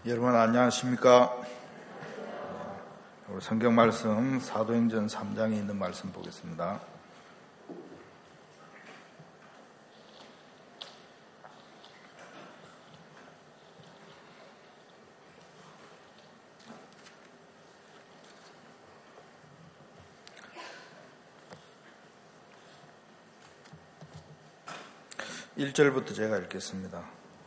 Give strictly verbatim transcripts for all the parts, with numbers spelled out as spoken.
여러분 안녕하십니까? 우리 성경 말씀 사도행전 삼 장에 있는 말씀 보겠습니다. 일 절부터 제가 읽겠습니다.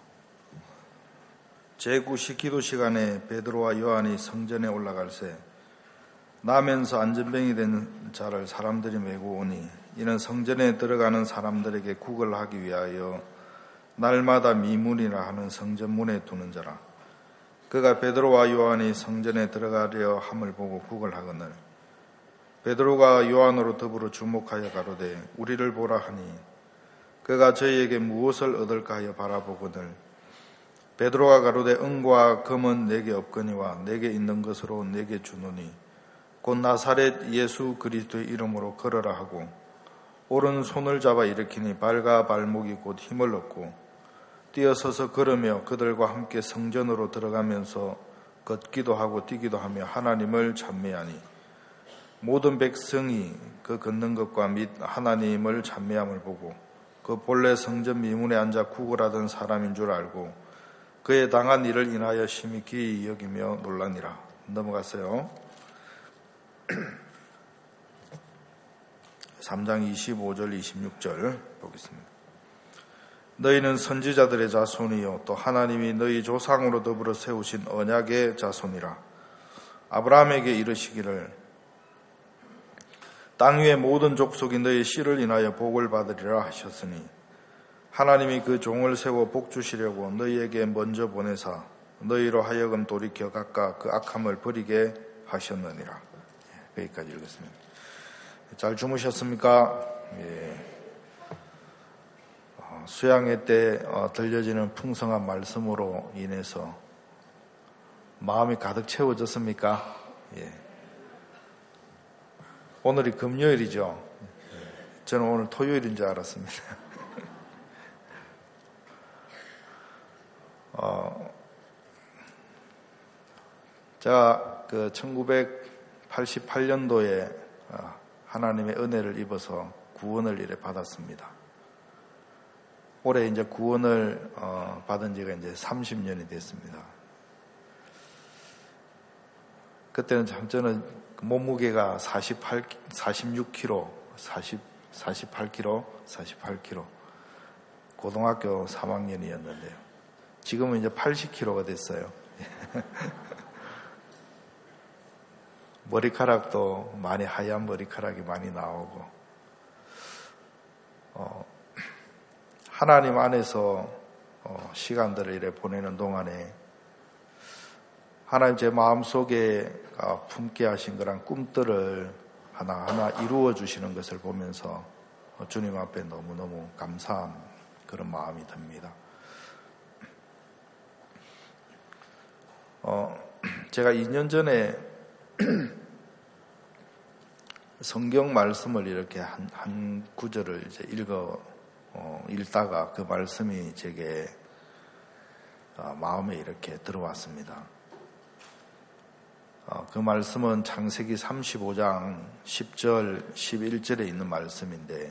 제구시 기도 시간에 베드로와 요한이 성전에 올라갈새 나면서 안전병이 된 자를 사람들이 메고 오니 이는 성전에 들어가는 사람들에게 구걸을 하기 위하여 날마다 미문이라 하는 성전문에 두는 자라. 그가 베드로와 요한이 성전에 들어가려 함을 보고 구걸하거늘 베드로가 요한으로 더불어 주목하여 가로되 우리를 보라 하니 그가 저희에게 무엇을 얻을까 하여 바라보거늘 베드로가 가로되 은과 금은 내게 없거니와 내게 있는 것으로 내게 주노니 곧 나사렛 예수 그리스도의 이름으로 걸어라 하고 오른손을 잡아 일으키니 발과 발목이 곧 힘을 얻고 뛰어서서 걸으며 그들과 함께 성전으로 들어가면서 걷기도 하고 뛰기도 하며 하나님을 찬미하니 모든 백성이 그 걷는 것과 및 하나님을 찬미함을 보고 그 본래 성전 미문에 앉아 구걸하던 사람인 줄 알고 그의 당한 일을 인하여 심히 기이 여기며 놀라니라. 넘어갔어요. 삼 장 이십오 절 이십육 절 보겠습니다. 너희는 선지자들의 자손이요 또 하나님이 너희 조상으로 더불어 세우신 언약의 자손이라. 아브라함에게 이르시기를 땅 위의 모든 족속이 너희 씨를 인하여 복을 받으리라 하셨으니 하나님이 그 종을 세워 복 주시려고 너희에게 먼저 보내사 너희로 하여금 돌이켜 각각 그 악함을 버리게 하셨느니라. 여기까지 읽었습니다. 잘 주무셨습니까? 예. 어, 수양회 때 어, 들려지는 풍성한 말씀으로 인해서 마음이 가득 채워졌습니까? 예. 오늘이 금요일이죠. 저는 오늘 토요일인 줄 알았습니다. 어, 제가 그 천구백팔십팔 년도에 하나님의 은혜를 입어서 구원을 이래 받았습니다. 올해 이제 구원을 어, 받은 지가 이제 삼십 년이 됐습니다. 그때는 참 저는 몸무게가 사십팔, 사십육 킬로그램, 사십, 사십팔 킬로그램, 사십팔 킬로그램, 고등학교 삼 학년이었는데요. 지금은 이제 팔십 킬로그램가 됐어요. 머리카락도 많이 하얀 머리카락이 많이 나오고, 어, 하나님 안에서 어, 시간들을 이래 보내는 동안에 하나님 제 마음속에 어, 품게 하신 그런 꿈들을 하나하나 이루어 주시는 것을 보면서 어, 주님 앞에 너무너무 감사한 그런 마음이 듭니다. 어, 제가 이 년 전에 성경 말씀을 이렇게 한, 한 구절을 이제 읽어, 어, 읽다가 그 말씀이 제게 어, 마음에 이렇게 들어왔습니다. 어, 그 말씀은 창세기 삼십오 장 십 절, 십일 절에 있는 말씀인데,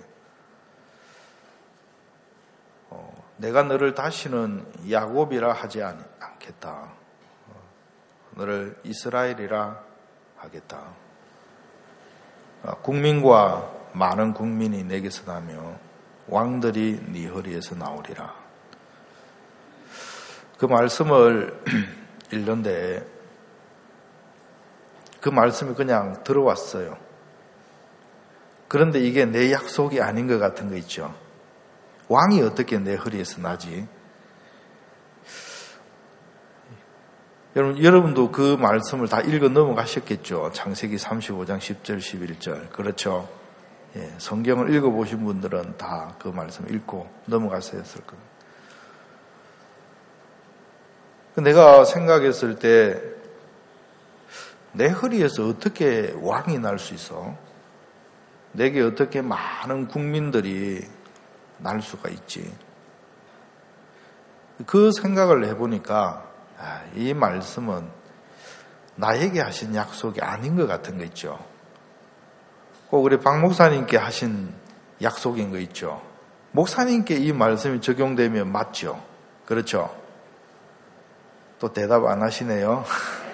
어, 내가 너를 다시는 야곱이라 하지 않겠다. 너를 이스라엘이라 하겠다. 국민과 많은 국민이 내게서 나며 왕들이 네 허리에서 나오리라. 그 말씀을 읽는데 그 말씀이 그냥 들어왔어요. 그런데 이게 내 약속이 아닌 것 같은 거 있죠. 왕이 어떻게 내 허리에서 나지? 여러분, 여러분도 그 말씀을 다 읽어 넘어가셨겠죠. 창세기 삼십오 장 십 절, 십일 절. 그렇죠. 예, 성경을 읽어보신 분들은 다 그 말씀 읽고 넘어가셨을 겁니다. 내가 생각했을 때, 내 허리에서 어떻게 왕이 날 수 있어? 내게 어떻게 많은 국민들이 날 수가 있지? 그 생각을 해보니까 이 말씀은 나에게 하신 약속이 아닌 것 같은 거 있죠. 꼭 우리 박 목사님께 하신 약속인 거 있죠. 목사님께 이 말씀이 적용되면 맞죠. 그렇죠. 또 대답 안 하시네요.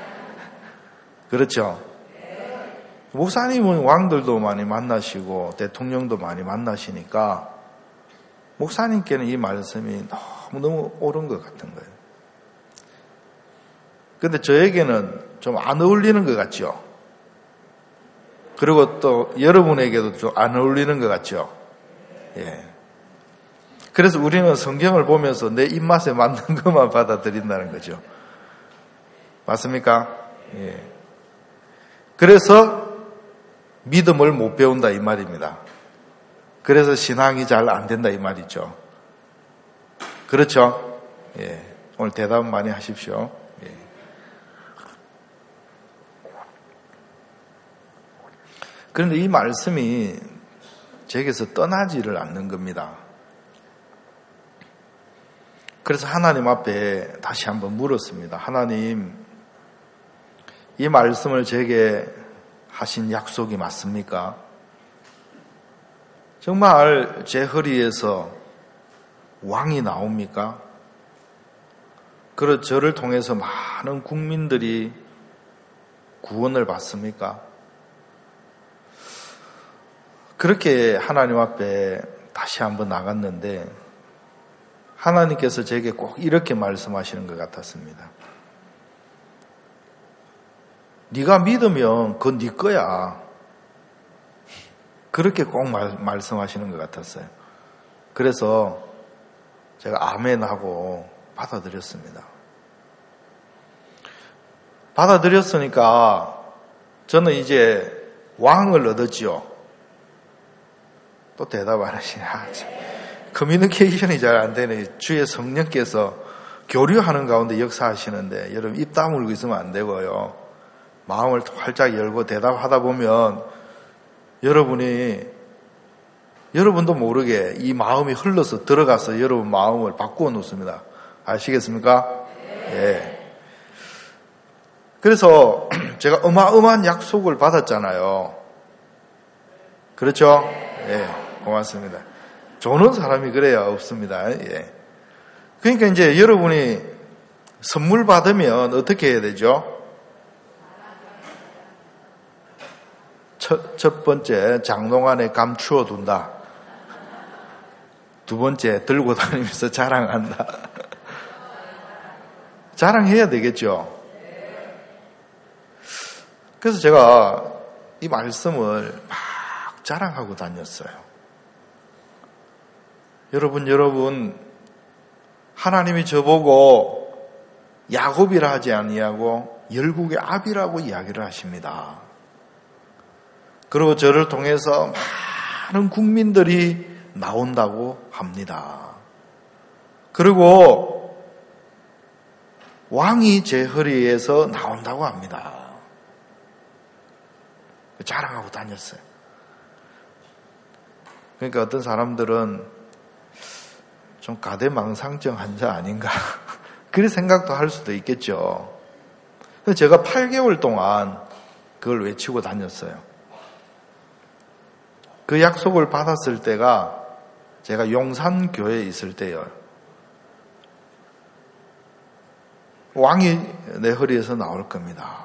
그렇죠. 목사님은 왕들도 많이 만나시고 대통령도 많이 만나시니까 목사님께는 이 말씀이 너무너무 옳은 것 같은 거예요. 근데 저에게는 좀 안 어울리는 것 같죠. 그리고 또 여러분에게도 좀 안 어울리는 것 같죠. 예. 그래서 우리는 성경을 보면서 내 입맛에 맞는 것만 받아들인다는 거죠. 맞습니까? 예. 그래서 믿음을 못 배운다 이 말입니다. 그래서 신앙이 잘 안 된다 이 말이죠. 그렇죠? 예. 오늘 대답 많이 하십시오. 예. 그런데 이 말씀이 제게서 떠나지를 않는 겁니다. 그래서 하나님 앞에 다시 한번 물었습니다. 하나님, 이 말씀을 제게 하신 약속이 맞습니까? 정말 제 허리에서 왕이 나옵니까? 그리고 저를 통해서 많은 국민들이 구원을 받습니까? 그렇게 하나님 앞에 다시 한번 나갔는데 하나님께서 제게 꼭 이렇게 말씀하시는 것 같았습니다. 네가 믿으면 그건 네 거야. 그렇게 꼭 말, 말씀하시는 것 같았어요. 그래서 제가 아멘하고 받아들였습니다. 받아들였으니까 저는 이제 왕을 얻었지요. 또 대답 안 하시네. 아, 커뮤니케이션이 잘 안 되네. 주의 성령께서 교류하는 가운데 역사하시는데 여러분 입 다물고 있으면 안 되고요. 마음을 활짝 열고 대답하다 보면 여러분이 여러분도 모르게 이 마음이 흘러서 들어가서 여러분 마음을 바꾸어 놓습니다. 아시겠습니까? 예. 그래서 제가 어마어마한 약속을 받았잖아요. 그렇죠? 예. 고맙습니다. 조는 사람이 그래야 없습니다. 예. 그러니까 이제 여러분이 선물 받으면 어떻게 해야 되죠? 첫, 첫 번째, 장롱 안에 감추어 둔다. 두 번째, 들고 다니면서 자랑한다. 자랑해야 되겠죠? 그래서 제가 이 말씀을 막 자랑하고 다녔어요. 여러분, 여러분, 하나님이 저보고 야곱이라 하지 아니하고 열국의 아비라고 이야기를 하십니다. 그리고 저를 통해서 많은 국민들이 나온다고 합니다. 그리고 왕이 제 허리에서 나온다고 합니다. 자랑하고 다녔어요. 그러니까 어떤 사람들은 좀 가대망상증 환자 아닌가 그런 생각도 할 수도 있겠죠. 제가 팔 개월 동안 그걸 외치고 다녔어요. 그 약속을 받았을 때가 제가 용산교회에 있을 때요. 왕이 내 허리에서 나올 겁니다.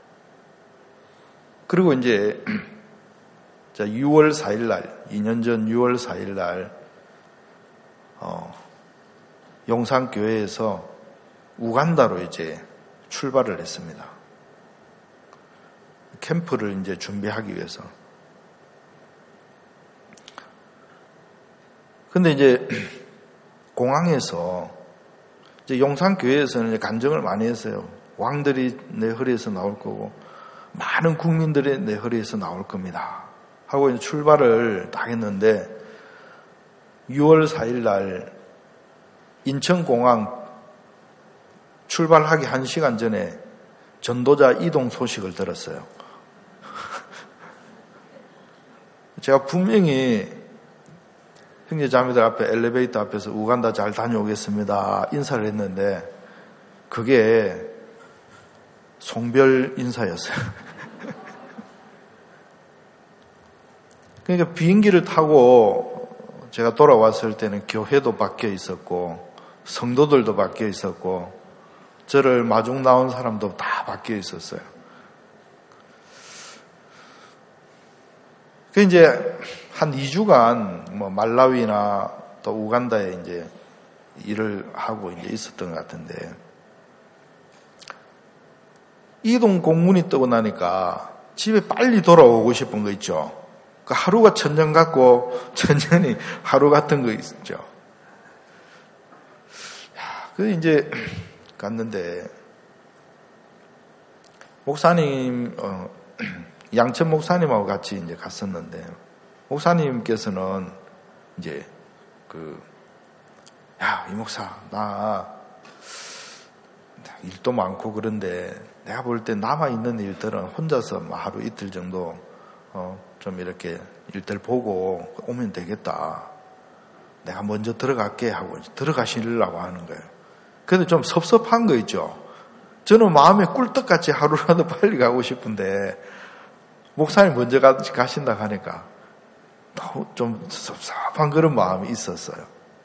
그리고 이제 유월 사일 날, 이 년 전 유월 사일 날 어, 용산교회에서 우간다로 이제 출발을 했습니다. 캠프를 이제 준비하기 위해서. 근데 이제 공항에서 이제 용산교회에서는 이제 간증을 많이 했어요. 왕들이 내 허리에서 나올 거고 많은 국민들이 내 허리에서 나올 겁니다. 하고 이제 출발을 다 했는데 유월 사일 날 인천공항 출발하기 한 시간 전에 전도자 이동 소식을 들었어요. 제가 분명히 형제자매들 앞에 엘리베이터 앞에서 우간다 잘 다녀오겠습니다 인사를 했는데 그게 송별 인사였어요. 그러니까 비행기를 타고 제가 돌아왔을 때는 교회도 바뀌어 있었고 성도들도 바뀌어 있었고 저를 마중 나온 사람도 다 바뀌어 있었어요. 그 이제 한 이 주간 뭐 말라위나 또 우간다에 이제 일을 하고 이제 있었던 것 같은데 이동 공문이 뜨고 나니까 집에 빨리 돌아오고 싶은 거 있죠. 그 하루가 천년 같고 천년이 하루 같은 거 있죠. 그 이제 갔는데 목사님 어, 양천 목사님하고 같이 이제 갔었는데 목사님께서는 이제 그 야, 이 목사 나 일도 많고 그런데 내가 볼 때 남아있는 일들은 혼자서 하루 이틀 정도 어, 좀 이렇게 일들 보고 오면 되겠다. 내가 먼저 들어갈게 하고 들어가시려고 하는 거예요. 근데 좀 섭섭한 거 있죠. 저는 마음에 꿀떡같이 하루라도 빨리 가고 싶은데 목사님 먼저 가신다 하니까 좀 섭섭한 그런 마음이 있었어요.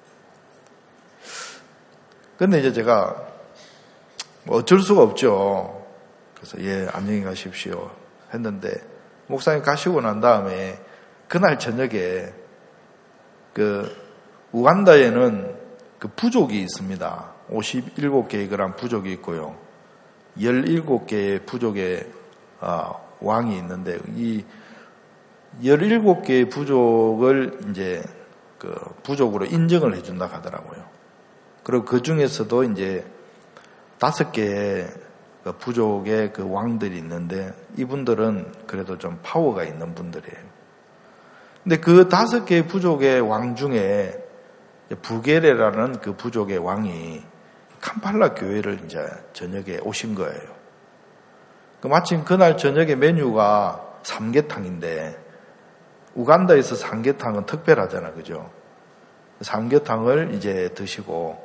근데 이제 제가 어쩔 수가 없죠. 그래서 예, 안녕히 가십시오 했는데 목사님 가시고 난 다음에 그날 저녁에 그 우간다에는 그 부족이 있습니다. 오십칠 개의 그런 부족이 있고요. 열일곱 개의 부족의 어, 왕이 있는데 이 열일곱 개의 부족을 이제 그 부족으로 인정을 해준다 하더라고요. 그리고 그 중에서도 이제 다섯 개의 그 부족의 그 왕들이 있는데 이분들은 그래도 좀 파워가 있는 분들이에요. 근데 그 다섯 개의 부족의 왕 중에 부게레라는 그 부족의 왕이 캄팔라 교회를 이제 저녁에 오신 거예요. 마침 그날 저녁에 메뉴가 삼계탕인데 우간다에서 삼계탕은 특별하잖아, 그죠? 삼계탕을 이제 드시고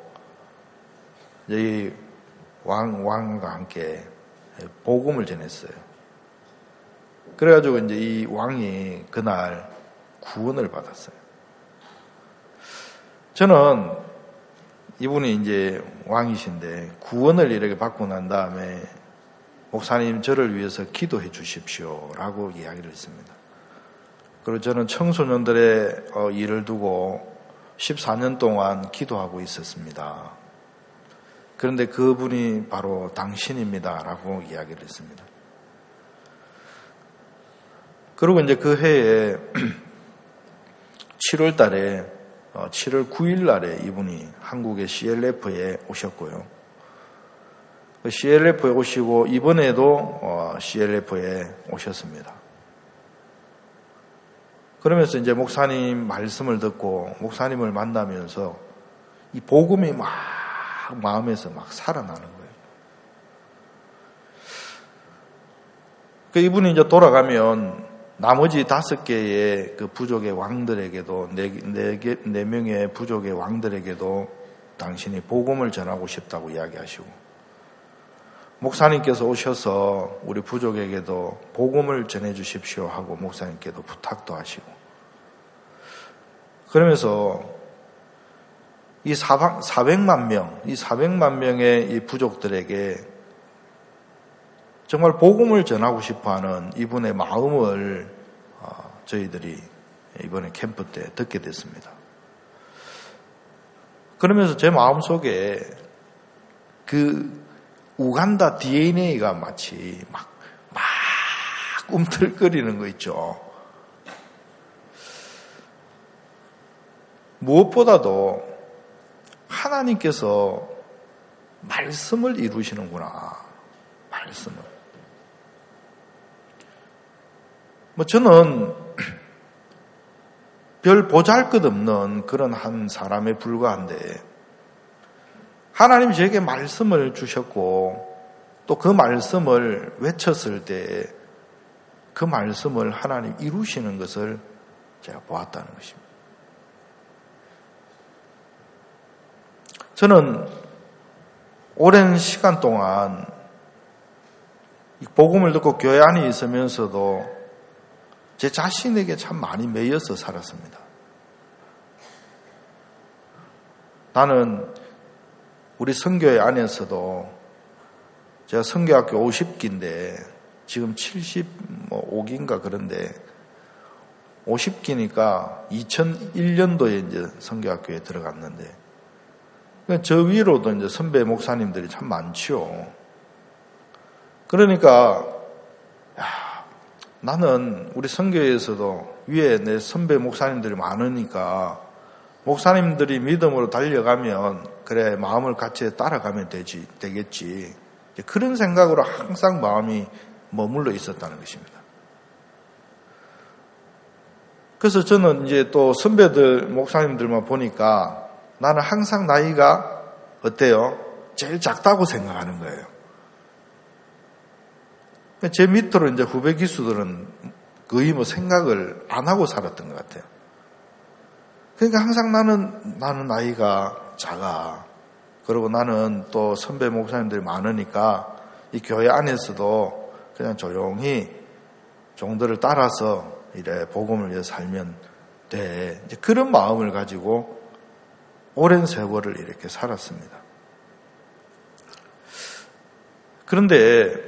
이 왕, 왕과 함께 복음을 전했어요. 그래가지고 이제 이 왕이 그날 구원을 받았어요. 저는 이분이 이제 왕이신데 구원을 이렇게 받고 난 다음에 목사님 저를 위해서 기도해 주십시오 라고 이야기를 했습니다. 그리고 저는 청소년들의 일을 두고 십사 년 동안 기도하고 있었습니다. 그런데 그분이 바로 당신입니다 라고 이야기를 했습니다. 그리고 이제 그 해에 칠월 달에 칠월 구일 날에 이분이 한국의 씨엘에프에 오셨고요. 씨엘에프에 오시고 이번에도 씨엘에프에 오셨습니다. 그러면서 이제 목사님 말씀을 듣고 목사님을 만나면서 이 복음이 막 마음에서 막 살아나는 거예요. 그 이분이 이제 돌아가면 나머지 다섯 개의 그 부족의 왕들에게도 네, 네, 개, 네 명의 부족의 왕들에게도 당신이 복음을 전하고 싶다고 이야기하시고 목사님께서 오셔서 우리 부족에게도 복음을 전해 주십시오 하고 목사님께도 부탁도 하시고 그러면서 이 사백만 명, 이 사백만 명의 이 부족들에게 정말 복음을 전하고 싶어하는 이분의 마음을 저희들이 이번에 캠프 때 듣게 됐습니다. 그러면서 제 마음속에 그 우간다 디엔에이가 마치 막, 막 꿈틀거리는 거 있죠. 무엇보다도 하나님께서 말씀을 이루시는구나. 말씀을. 뭐 저는 별 보잘것없는 그런 한 사람에 불과한데 하나님이 저에게 말씀을 주셨고 또 그 말씀을 외쳤을 때 그 말씀을 하나님 이루시는 것을 제가 보았다는 것입니다. 저는 오랜 시간 동안 복음을 듣고 교회 안에 있으면서도 제 자신에게 참 많이 매여서 살았습니다. 나는 우리 선교회 안에서도 제가 선교학교 오십 기인데 지금 칠십오 기인가 그런데 오십 기니까 이천일 년도에 이제 선교학교에 들어갔는데 저 위로도 이제 선배 목사님들이 참 많지요. 그러니까 야, 나는 우리 선교회에서도 위에 내 선배 목사님들이 많으니까 목사님들이 믿음으로 달려가면 그래 마음을 같이 따라가면 되지 되겠지. 그런 생각으로 항상 마음이 머물러 있었다는 것입니다. 그래서 저는 이제 또 선배들 목사님들만 보니까 나는 항상 나이가 어때요? 제일 작다고 생각하는 거예요. 제 밑으로 이제 후배 기수들은 거의 뭐 생각을 안 하고 살았던 것 같아요. 그러니까 항상 나는, 나는 나이가 작아. 그리고 나는 또 선배 목사님들이 많으니까 이 교회 안에서도 그냥 조용히 종들을 따라서 이래 복음을 위해 살면 돼. 이제 그런 마음을 가지고 오랜 세월을 이렇게 살았습니다. 그런데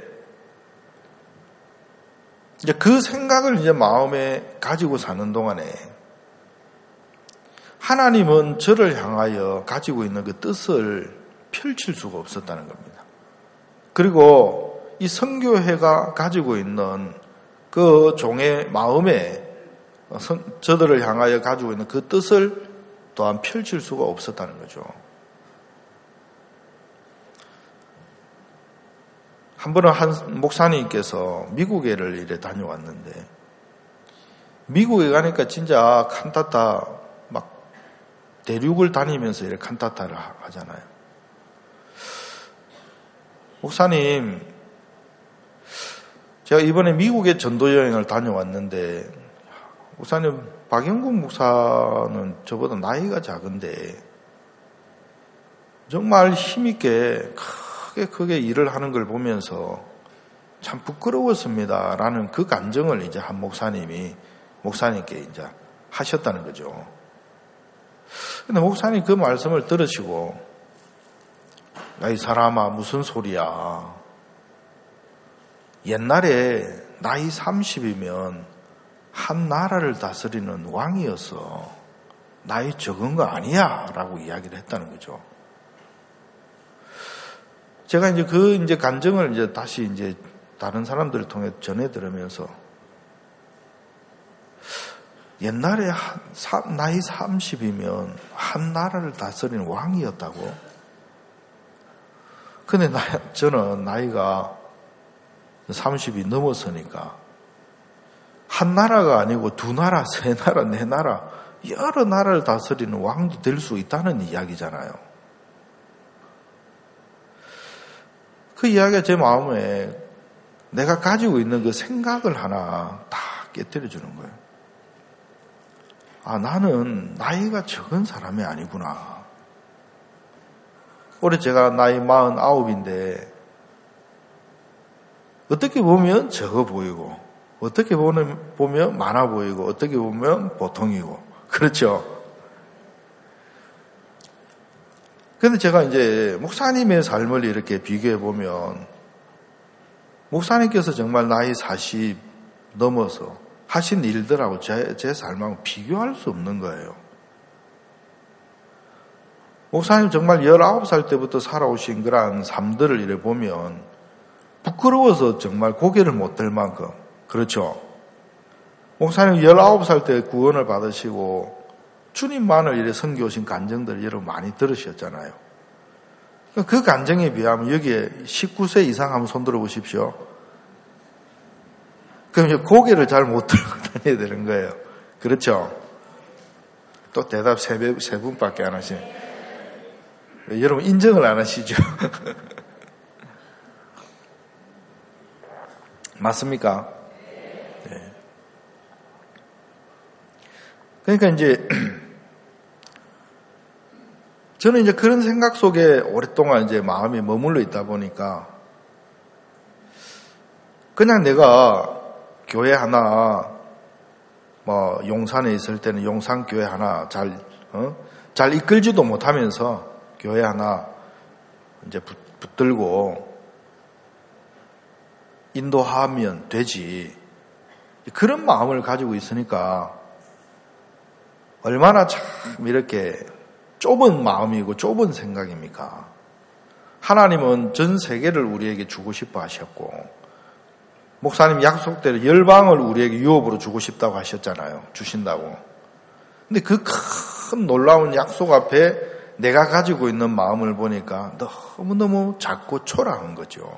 이제 그 생각을 이제 마음에 가지고 사는 동안에 하나님은 저를 향하여 가지고 있는 그 뜻을 펼칠 수가 없었다는 겁니다. 그리고 이 선교회가 가지고 있는 그 종의 마음에 저들을 향하여 가지고 있는 그 뜻을 또한 펼칠 수가 없었다는 거죠. 한 번은 한 목사님께서 미국에를 이래 다녀왔는데 미국에 가니까 진짜 칸타타 막 대륙을 다니면서 이렇게 칸타타를 하잖아요. 목사님, 제가 이번에 미국에 전도 여행을 다녀왔는데 목사님 박영국 목사는 저보다 나이가 작은데 정말 힘있게 크게 크게 일을 하는 걸 보면서 참 부끄러웠습니다. 라는 그 감정을 이제 한 목사님이 목사님께 이제 하셨다는 거죠. 근데 목사님 그 말씀을 들으시고 야, 이 사람아 무슨 소리야. 옛날에 나이 삼십이면 한 나라를 다스리는 왕이어서 나이 적은 거 아니야 라고 이야기를 했다는 거죠. 제가 이제 그 이제 간증을 이제 다시 이제 다른 사람들을 통해 전해 들으면서 옛날에 한, 사, 나이 삼십이면 한 나라를 다스리는 왕이었다고? 근데 나, 저는 나이가 삼십이 넘었으니까 한 나라가 아니고 두 나라, 세 나라, 네 나라 여러 나라를 다스리는 왕도 될 수 있다는 이야기잖아요. 그 이야기가 제 마음에 내가 가지고 있는 그 생각을 하나 다 깨뜨려 주는 거예요. 아, 나는 나이가 적은 사람이 아니구나. 올해 제가 나이 마흔아홉인데 어떻게 보면 적어 보이고 어떻게 보면, 보면 많아 보이고 어떻게 보면 보통이고 그렇죠. 그런데 제가 이제 목사님의 삶을 이렇게 비교해 보면 목사님께서 정말 나이 사십 넘어서 하신 일들하고 제, 제 삶하고 비교할 수 없는 거예요. 목사님 정말 열아홉 살 때부터 살아오신 그러한 삶들을 이래 보면 부끄러워서 정말 고개를 못 들 만큼 그렇죠. 목사님 열아홉 살 때 구원을 받으시고 주님만을 이래 섬겨오신 간증들을 여러분 많이 들으셨잖아요. 그 간증에 비하면 여기에 십구 세 이상 한번 손 들어 보십시오. 그럼 이제 고개를 잘 못 들고 다녀야 되는 거예요. 그렇죠? 또 대답 세, 배, 세 분밖에 안 하시네. 여러분 인정을 안 하시죠? 맞습니까? 네. 그러니까 이제 저는 이제 그런 생각 속에 오랫동안 이제 마음이 머물러 있다 보니까 그냥 내가 교회 하나, 뭐 용산에 있을 때는 용산 교회 하나 잘, 어? 잘 이끌지도 못하면서 교회 하나 이제 붙들고 인도하면 되지. 그런 마음을 가지고 있으니까 얼마나 참 이렇게 좁은 마음이고 좁은 생각입니까? 하나님은 전 세계를 우리에게 주고 싶어 하셨고, 목사님 약속대로 열방을 우리에게 유업으로 주고 싶다고 하셨잖아요. 주신다고. 근데 그 큰 놀라운 약속 앞에 내가 가지고 있는 마음을 보니까 너무너무 작고 초라한 거죠.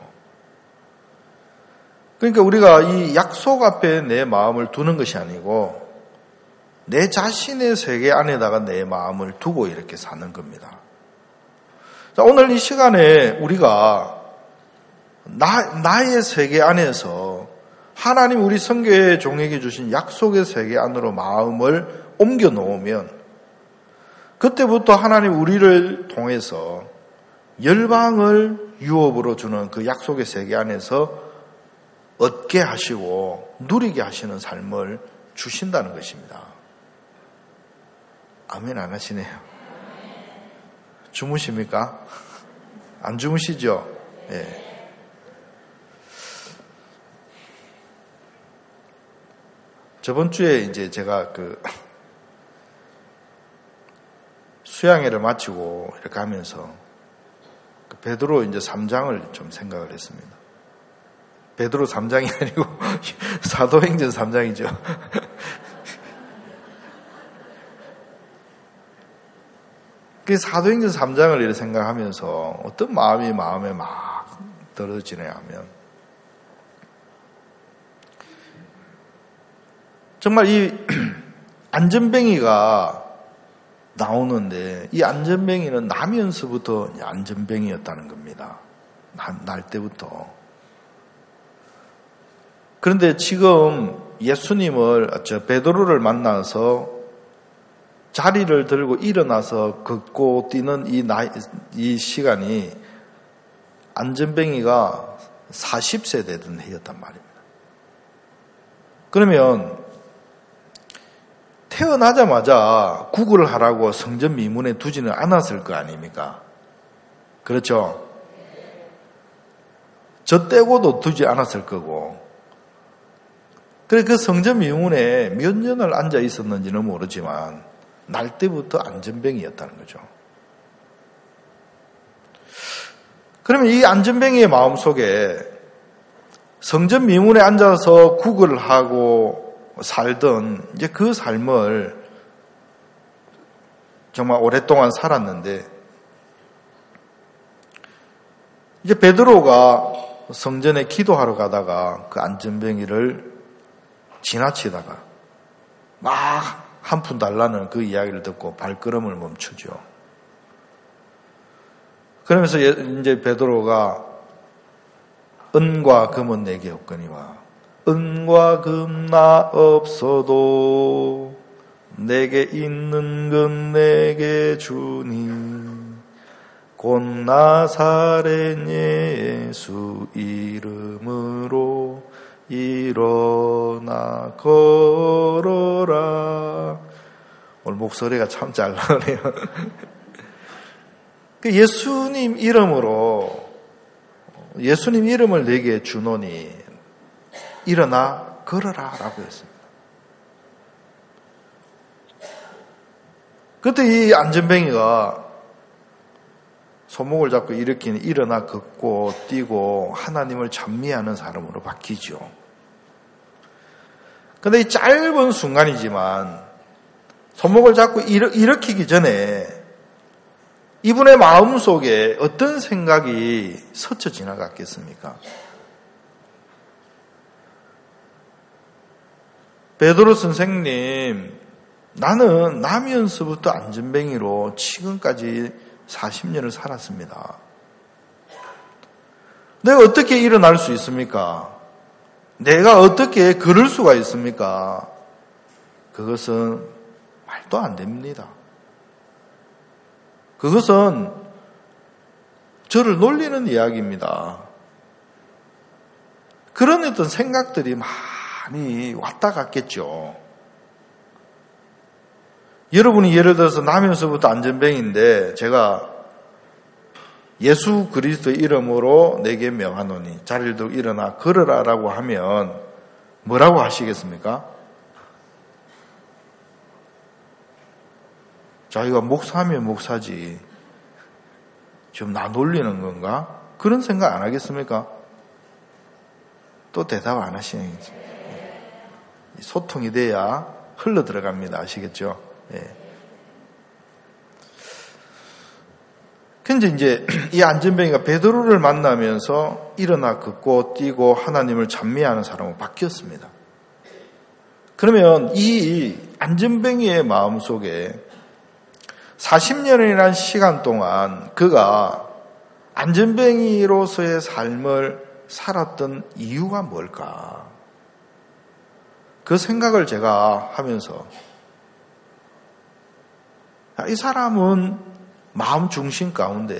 그러니까 우리가 이 약속 앞에 내 마음을 두는 것이 아니고 내 자신의 세계 안에다가 내 마음을 두고 이렇게 사는 겁니다. 자, 오늘 이 시간에 우리가 나, 나의 세계 안에서 하나님 우리 성교의 종에게 주신 약속의 세계 안으로 마음을 옮겨 놓으면 그때부터 하나님 우리를 통해서 열방을 유업으로 주는 그 약속의 세계 안에서 얻게 하시고 누리게 하시는 삶을 주신다는 것입니다. 아멘 안 하시네요. 주무십니까? 안 주무시죠? 예. 네. 저번 주에 이제 제가 그 수양회를 마치고 이렇게 하면서 그 베드로 이제 삼 장을 좀 생각을 했습니다. 베드로 삼 장이 아니고 사도행전 삼 장이죠. 그 사도행전 삼 장을 이렇게 생각하면서 어떤 마음이 마음에 막 들어지냐 하면 정말 이 안전뱅이가 나오는데 이 안전뱅이는 나면서부터 안전뱅이였다는 겁니다. 날 때부터. 그런데 지금 예수님을 저 베드로를 만나서 자리를 들고 일어나서 걷고 뛰는 이 나이, 이 시간이 안전뱅이가 사십 세 되던 해였단 말입니다. 그러면 태어나자마자 구걸을 하라고 성전 미문에 두지는 않았을 거 아닙니까? 그렇죠? 저 떼고도 두지 않았을 거고. 그래 그 성전 미문에 몇 년을 앉아 있었는지는 모르지만 날 때부터 안전뱅이였다는 거죠. 그러면 이 안전뱅이의 마음속에 성전 미문에 앉아서 구걸을 하고 살던 이제 그 삶을 정말 오랫동안 살았는데 이제 베드로가 성전에 기도하러 가다가 그 안전뱅이를 지나치다가 막 한 푼 달라는 그 이야기를 듣고 발걸음을 멈추죠. 그러면서 이제 베드로가 은과 금은 내게 없거니와 은과 금 나 없어도 내게 있는 건 내게 주니 곧 나사렛 예수 이름으로 일어나 걸어라. 오늘 목소리가 참 잘 나오네요. 그 예수님 이름으로 예수님 이름을 내게 주노니 일어나 걸어라 라고 했습니다. 그때 이 안전뱅이가 손목을 잡고 일으키는 일어나 걷고 뛰고 하나님을 찬미하는 사람으로 바뀌죠. 그런데 이 짧은 순간이지만 손목을 잡고 일으키기 전에 이분의 마음속에 어떤 생각이 스쳐 지나갔겠습니까? 베드로 선생님, 나는 나면서부터 안전뱅이로 지금까지 사십 년을 살았습니다. 내가 어떻게 일어날 수 있습니까? 내가 어떻게 걸을 수가 있습니까? 그것은 말도 안 됩니다. 그것은 저를 놀리는 이야기입니다. 그런 어떤 생각들이 많이 왔다 갔겠죠. 여러분이 예를 들어서 나면서부터 안전뱅이인데 제가 예수 그리스도의 이름으로 내게 명하노니 자리를 두고 일어나 걸으라라고 하면 뭐라고 하시겠습니까? 자기가 목사면 목사지 좀 나 놀리는 건가? 그런 생각 안 하겠습니까? 또 대답 안 하시는 거죠. 소통이 돼야 흘러 들어갑니다. 아시겠죠? 예. 근데 이제 이 안전뱅이가 베드로를 만나면서 일어나 걷고 뛰고 하나님을 찬미하는 사람으로 바뀌었습니다. 그러면 이 안전뱅이의 마음속에 사십 년이라는 시간 동안 그가 안전뱅이로서의 삶을 살았던 이유가 뭘까? 그 생각을 제가 하면서 이 사람은 마음 중심 가운데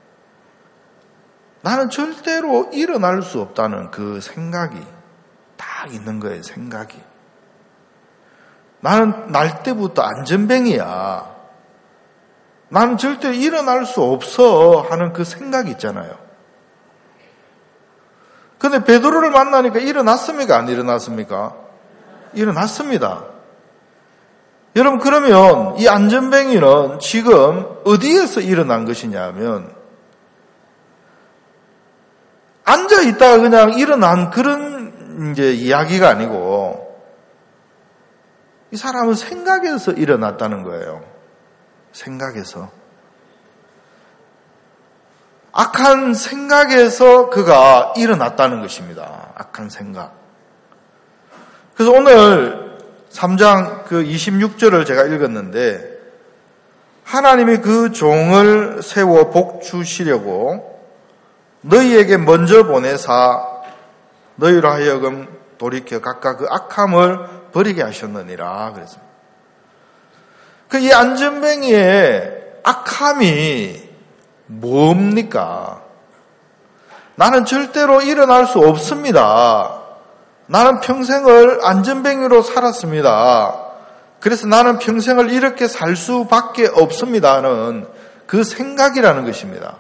나는 절대로 일어날 수 없다는 그 생각이 딱 있는 거예요. 생각이. 나는 날 때부터 안전뱅이야. 나는 절대 일어날 수 없어 하는 그 생각이 있잖아요. 근데 베드로를 만나니까 일어났습니까? 안 일어났습니까? 일어났습니다. 여러분, 그러면 이 안전뱅이는 지금 어디에서 일어난 것이냐면 앉아 있다가 그냥 일어난 그런 이제 이야기가 아니고 이 사람은 생각에서 일어났다는 거예요. 생각에서. 악한 생각에서 그가 일어났다는 것입니다. 악한 생각. 그래서 오늘 삼 장 그 이십육 절을 제가 읽었는데 하나님이 그 종을 세워 복 주시려고 너희에게 먼저 보내사 너희로 하여금 돌이켜 각각 그 악함을 버리게 하셨느니라 그랬습니다. 그 이 안전뱅이의 악함이 뭡니까? 나는 절대로 일어날 수 없습니다. 나는 평생을 안전뱅이로 살았습니다. 그래서 나는 평생을 이렇게 살 수밖에 없습니다는 그 생각이라는 것입니다.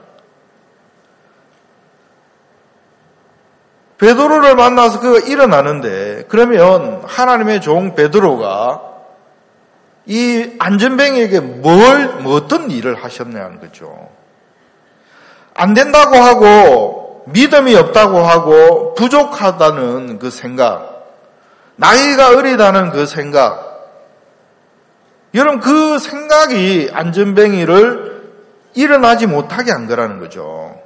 베드로를 만나서 그가 일어나는데 그러면 하나님의 종 베드로가 이 안전뱅이에게 뭘, 뭐 어떤 일을 하셨냐는 거죠. 안 된다고 하고 믿음이 없다고 하고 부족하다는 그 생각, 나이가 어리다는 그 생각, 여러분 그 생각이 안전뱅이를 일어나지 못하게 한 거라는 거죠.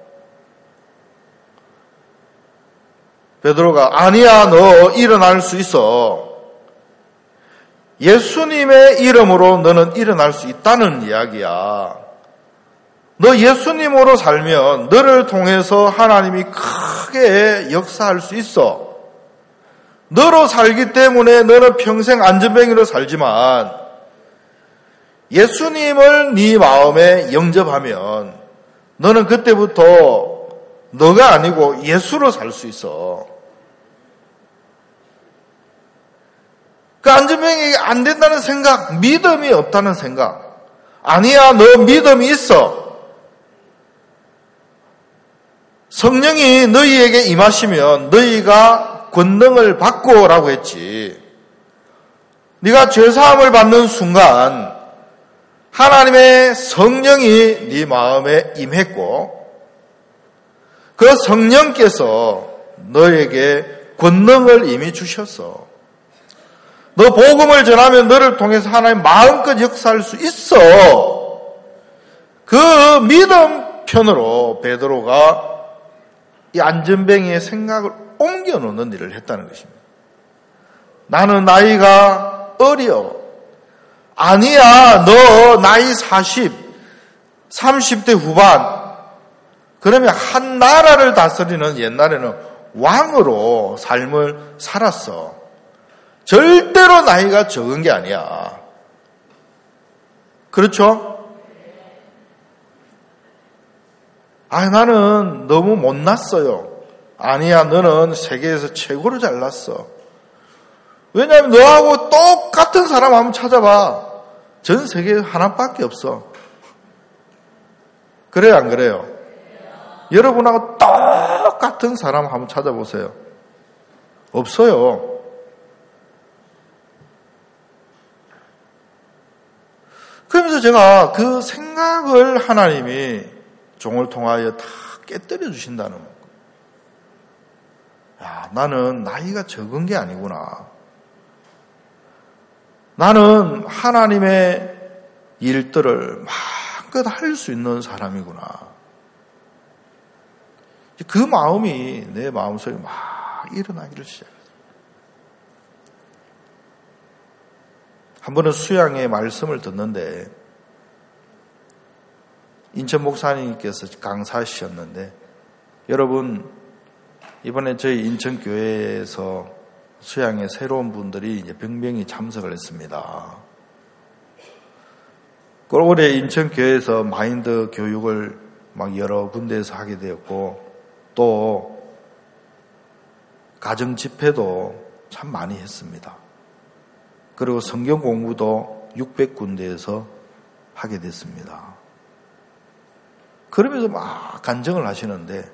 베드로가 아니야 너 일어날 수 있어. 예수님의 이름으로 너는 일어날 수 있다는 이야기야. 너 예수님으로 살면 너를 통해서 하나님이 크게 역사할 수 있어. 너로 살기 때문에 너는 평생 안전뱅이로 살지만 예수님을 네 마음에 영접하면 너는 그때부터 너가 아니고 예수로 살 수 있어. 그 안전뱅이에게 안 된다는 생각, 믿음이 없다는 생각. 아니야, 너 믿음이 있어. 성령이 너희에게 임하시면 너희가 권능을 받고라고 했지. 네가 죄사함을 받는 순간 하나님의 성령이 네 마음에 임했고 그 성령께서 너에게 권능을 이미 주셨어. 너 복음을 전하면 너를 통해서 하나님 마음껏 역사할 수 있어. 그 믿음 편으로 베드로가 이 안전뱅이의 생각을 옮겨놓는 일을 했다는 것입니다. 나는 나이가 어려. 아니야, 너 나이 사십, 삼십 대 후반. 그러면 한 나라를 다스리는 옛날에는 왕으로 삶을 살았어. 절대로 나이가 적은 게 아니야. 그렇죠? 아, 나는 너무 못났어요. 아니야, 너는 세계에서 최고로 잘났어. 왜냐하면 너하고 똑같은 사람 한번 찾아봐. 전 세계에 하나밖에 없어. 그래요, 안 그래요? 여러분하고 똑같은 사람 한번 찾아보세요. 없어요. 그러면서 제가 그 생각을 하나님이 종을 통하여 다 깨뜨려 주신다는 거예요. 야, 나는 나이가 적은 게 아니구나. 나는 하나님의 일들을 마음껏 할 수 있는 사람이구나. 그 마음이 내 마음속에 막 일어나기를 시작했어요. 한 번은 수양의 말씀을 듣는데 인천 목사님께서 강사하셨는데, 여러분 이번에 저희 인천교회에서 수양의 새로운 분들이 이제 병병이 참석을 했습니다. 올해 인천교회에서 마인드 교육을 막 여러 군데에서 하게 되었고, 또 가정 집회도 참 많이 했습니다. 그리고 성경 공부도 육백 군데에서 하게 됐습니다. 그러면서 막 간증을 하시는데,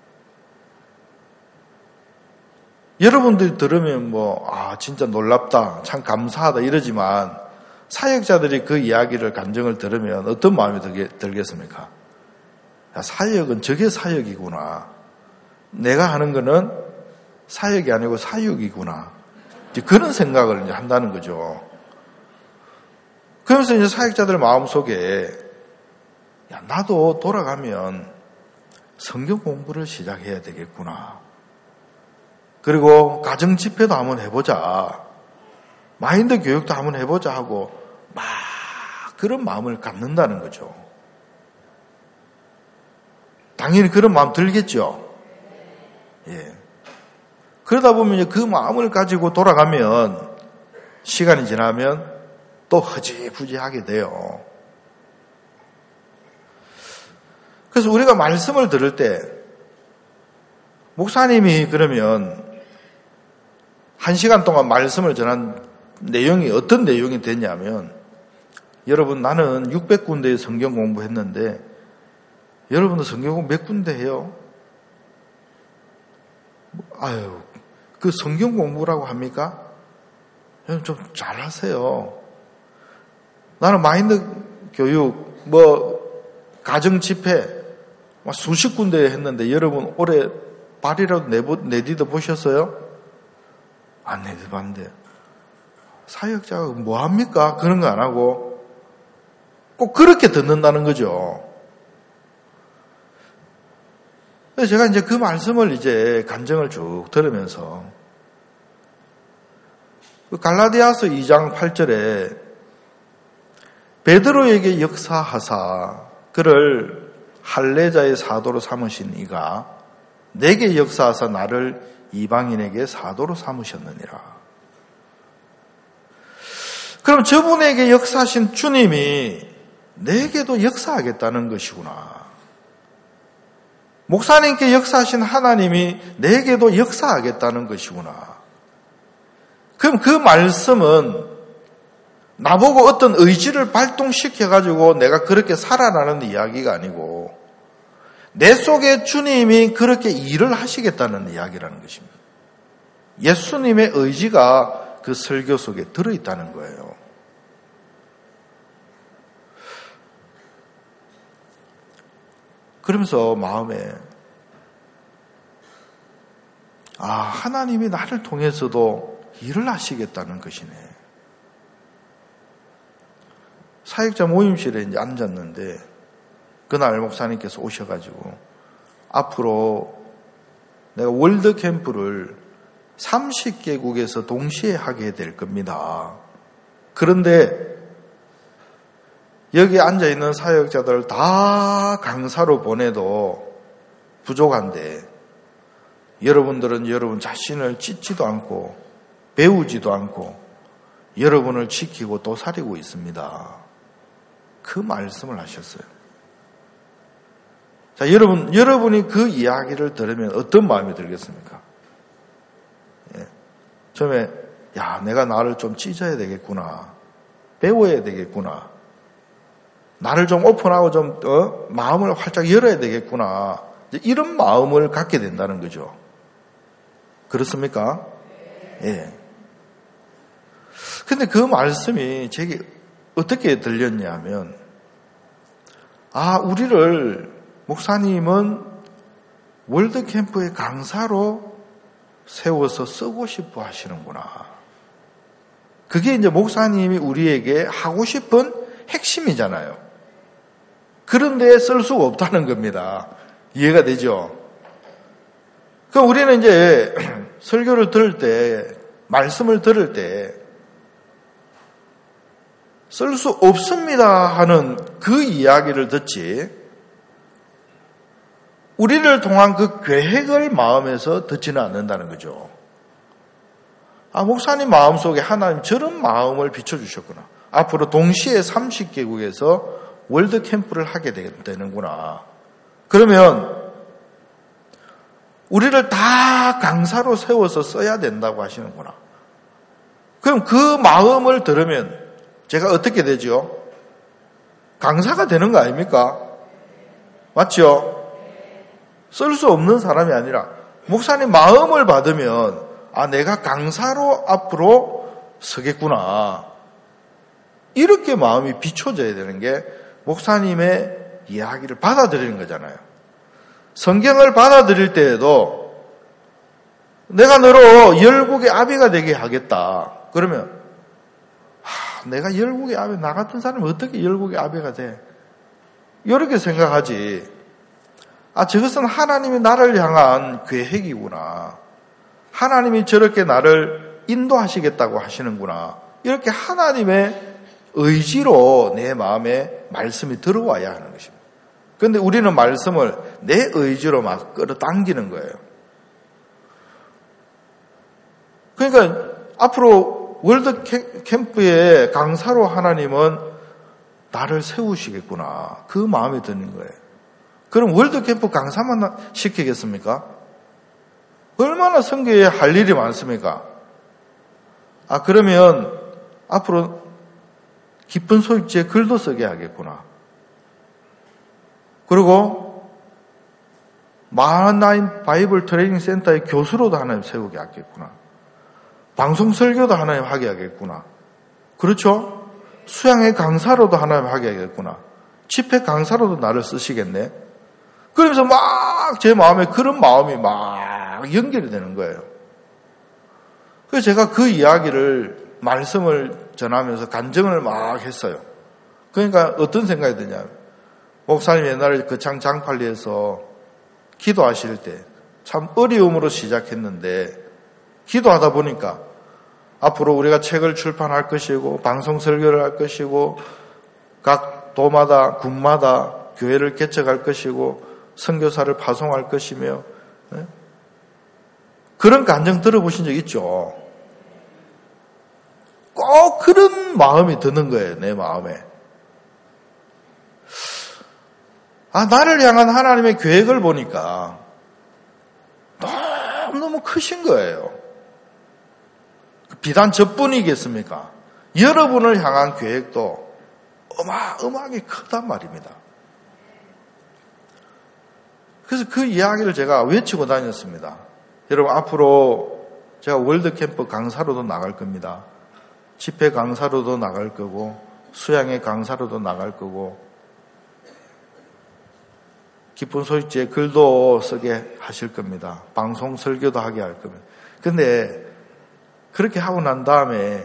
여러분들이 들으면 뭐, 아, 진짜 놀랍다, 참 감사하다 이러지만, 사역자들이 그 이야기를, 간증을 들으면 어떤 마음이 들게, 들겠습니까? 야, 사역은 저게 사역이구나. 내가 하는 거는 사역이 아니고 사육이구나. 이제 그런 생각을 이제 한다는 거죠. 그러면서 이제 사역자들 마음속에, 야, 나도 돌아가면 성경 공부를 시작해야 되겠구나. 그리고 가정 집회도 한번 해보자. 마인드 교육도 한번 해보자 하고 막 그런 마음을 갖는다는 거죠. 당연히 그런 마음 들겠죠. 예. 그러다 보면 이제 그 마음을 가지고 돌아가면 시간이 지나면 또 허지부지하게 돼요. 그래서 우리가 말씀을 들을 때 목사님이 그러면 한 시간 동안 말씀을 전한 내용이 어떤 내용이 됐냐면, 여러분 나는 육백 군데의 성경 공부했는데 여러분도 성경 공부 몇 군데 해요? 아유, 그 성경 공부라고 합니까? 여러분 좀 잘하세요. 나는 마인드 교육, 뭐 가정 집회 수십 군데 했는데 여러분 올해 발이라도 내보, 내디뎌 보셨어요? 안 내디뎌 봤는데 사역자가 뭐합니까? 그런 거 안 하고 꼭 그렇게 듣는다는 거죠. 그래서 제가 이제 그 말씀을 이제 간증을 쭉 들으면서 갈라디아서 이 장 팔 절에 베드로에게 역사하사 그를 할례자의 사도로 삼으신 이가 내게 역사하사 나를 이방인에게 사도로 삼으셨느니라. 그럼 저분에게 역사하신 주님이 내게도 역사하겠다는 것이구나. 목사님께 역사하신 하나님이 내게도 역사하겠다는 것이구나. 그럼 그 말씀은 나보고 어떤 의지를 발동시켜가지고 내가 그렇게 살아나는 이야기가 아니고 내 속에 주님이 그렇게 일을 하시겠다는 이야기라는 것입니다. 예수님의 의지가 그 설교 속에 들어있다는 거예요. 그러면서 마음에 아, 하나님이 나를 통해서도 일을 하시겠다는 것이네. 사역자 모임실에 이제 앉았는데 그날 목사님께서 오셔가지고 앞으로 내가 월드 캠프를 삼십 개국에서 동시에 하게 될 겁니다. 그런데 여기 앉아있는 사역자들 다 강사로 보내도 부족한데 여러분들은 여러분 자신을 찢지도 않고 배우지도 않고 여러분을 지키고 또 살리고 있습니다. 그 말씀을 하셨어요. 자, 여러분, 여러분이 그 이야기를 들으면 어떤 마음이 들겠습니까? 예. 처음에, 야, 내가 나를 좀 찢어야 되겠구나. 배워야 되겠구나. 나를 좀 오픈하고 좀, 어, 마음을 활짝 열어야 되겠구나. 이런 마음을 갖게 된다는 거죠. 그렇습니까? 예. 근데 그 말씀이 제게 어떻게 들렸냐 하면, 아, 우리를 목사님은 월드캠프의 강사로 세워서 쓰고 싶어 하시는구나. 그게 이제 목사님이 우리에게 하고 싶은 핵심이잖아요. 그런데 쓸 수가 없다는 겁니다. 이해가 되죠? 그럼 우리는 이제 설교를 들을 때, 말씀을 들을 때, 쓸 수 없습니다 하는 그 이야기를 듣지, 우리를 통한 그 계획을 마음에서 듣지는 않는다는 거죠. 아, 목사님 마음속에 하나님 저런 마음을 비춰주셨구나. 앞으로 동시에 삼십 개국에서 월드 캠프를 하게 되는구나. 그러면 우리를 다 강사로 세워서 써야 된다고 하시는구나. 그럼 그 마음을 들으면 제가 어떻게 되죠? 강사가 되는 거 아닙니까? 맞죠? 쓸 수 없는 사람이 아니라 목사님 마음을 받으면 아, 내가 강사로 앞으로 서겠구나. 이렇게 마음이 비춰져야 되는 게 목사님의 이야기를 받아들이는 거잖아요. 성경을 받아들일 때에도 내가 너로 열국의 아비가 되게 하겠다. 그러면 하, 내가 열국의 아비, 나 같은 사람이 어떻게 열국의 아비가 돼? 이렇게 생각하지. 아, 저것은 하나님이 나를 향한 계획이구나. 하나님이 저렇게 나를 인도하시겠다고 하시는구나. 이렇게 하나님의 의지로 내 마음에 말씀이 들어와야 하는 것입니다. 그런데 우리는 말씀을 내 의지로 막 끌어당기는 거예요. 그러니까 앞으로 월드 캠프의 강사로 하나님은 나를 세우시겠구나. 그 마음이 드는 거예요. 그럼 월드 캠프 강사만 시키겠습니까? 얼마나 선교에 할 일이 많습니까? 아, 그러면 앞으로 기쁜 소식지에 글도 쓰게 하겠구나. 그리고 마하나임 바이블 트레이닝 센터의 교수로도 하나님 세우게 하겠구나. 방송 설교도 하나님 하게 하겠구나. 그렇죠? 수양의 강사로도 하나님 하게 하겠구나. 집회 강사로도 나를 쓰시겠네. 그러면서 막 제 마음에 그런 마음이 막 연결이 되는 거예요. 그래서 제가 그 이야기를 말씀을 전하면서 간증을 막 했어요. 그러니까 어떤 생각이 드냐면 목사님 옛날에 거창 장팔리에서 기도하실 때 참 어려움으로 시작했는데 기도하다 보니까 앞으로 우리가 책을 출판할 것이고 방송 설교를 할 것이고 각 도마다 군마다 교회를 개척할 것이고 선교사를 파송할 것이며 네? 그런 간증 들어보신 적 있죠? 꼭 그런 마음이 드는 거예요. 내 마음에. 아, 나를 향한 하나님의 계획을 보니까 너무너무 크신 거예요. 비단 저뿐이겠습니까? 여러분을 향한 계획도 어마어마하게 크단 말입니다. 그래서 그 이야기를 제가 외치고 다녔습니다. 여러분, 앞으로 제가 월드캠프 강사로도 나갈 겁니다. 집회 강사로도 나갈 거고 수양의 강사로도 나갈 거고 기쁜 소식지에 글도 쓰게 하실 겁니다. 방송 설교도 하게 할 겁니다. 근데 그렇게 하고 난 다음에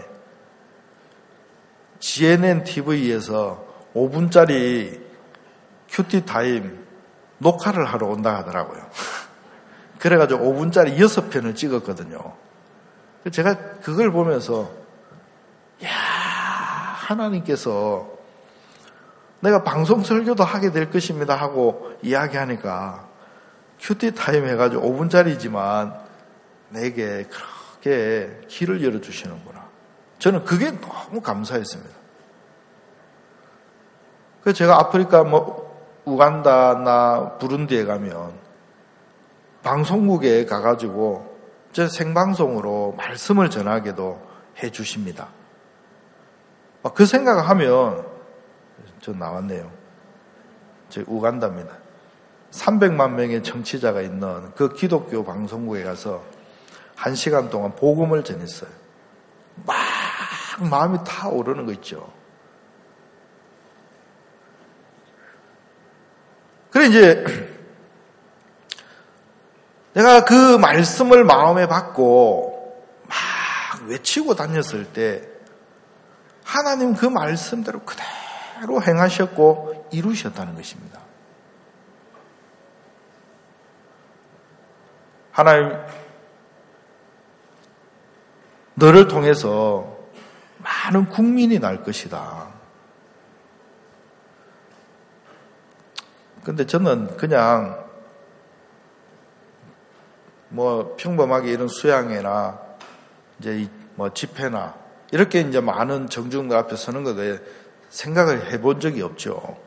지엔엔 티비에서 오 분짜리 큐티 타임 녹화를 하러 온다 하더라고요. 그래가지고 오 분짜리 여섯 편을 찍었거든요. 제가 그걸 보면서 야, 하나님께서 내가 방송 설교도 하게 될 것입니다 하고 이야기하니까 큐티 타임 해가지고 오 분짜리지만 내게 그렇게 길을 열어주시는구나. 저는 그게 너무 감사했습니다. 그래서 제가 아프리카 뭐 우간다나 부룬디에 가면 방송국에 가가지고 저 생방송으로 말씀을 전하게도 해 주십니다. 그 생각을 하면, 저 나왔네요. 저 우간다입니다. 삼백만 명의 청취자가 있는 그 기독교 방송국에 가서 한 시간 동안 복음을 전했어요. 막 마음이 타오르는 거 있죠. 그래 이제 내가 그 말씀을 마음에 받고 막 외치고 다녔을 때 하나님 그 말씀대로 그대로 행하셨고 이루셨다는 것입니다. 하나님, 너를 통해서 많은 국민이 날 것이다. 근데 저는 그냥 뭐 평범하게 이런 수양회나 이제 뭐 집회나 이렇게 이제 많은 정중들 앞에 서는 것에 생각을 해본 적이 없죠.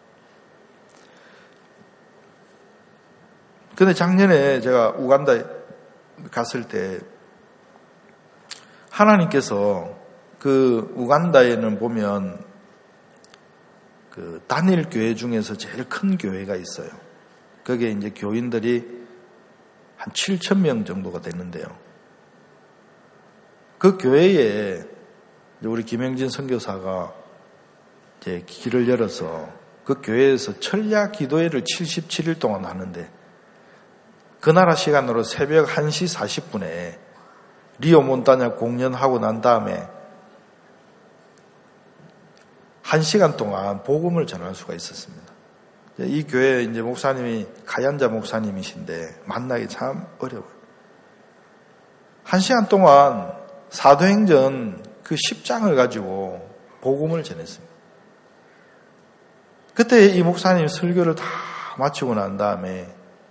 근데 작년에 제가 우간다에 갔을 때 하나님께서 그 우간다에는 보면 그 단일 교회 중에서 제일 큰 교회가 있어요. 거기에 이제 교인들이 한 칠천 명 정도가 되는데요. 그 교회에 우리 김영진 선교사가 이제 길을 열어서 그 교회에서 철야 기도회를 칠십칠 일 동안 하는데 그 나라 시간으로 새벽 한 시 사십 분에 리오 몬타냐 공연하고 난 다음에 한 시간 동안 복음을 전할 수가 있었습니다. 이 교회 이제 목사님이 가얀자 목사님이신데 만나기 참 어려워요. 한 시간 동안 사도행전 그 십 장을 가지고 복음을 전했습니다. 그때 이 목사님 설교를 다 마치고 난 다음에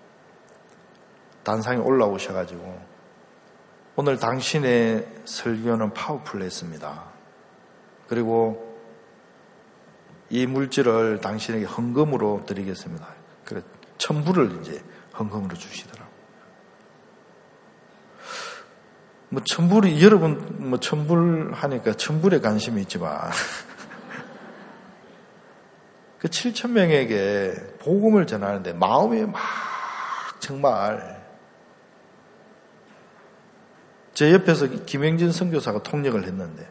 단상에 올라오셔가지고 오늘 당신의 설교는 파워풀했습니다. 그리고 이 물질을 당신에게 헌금으로 드리겠습니다. 그래 천불을 이제 헌금으로 주시더라고요. 뭐 천불이 여러분 뭐 천불 하니까 천불에 관심이 있지만 그 칠천 명에게 복음을 전하는데 마음이 막 정말 제 옆에서 김영진 선교사가 통역을 했는데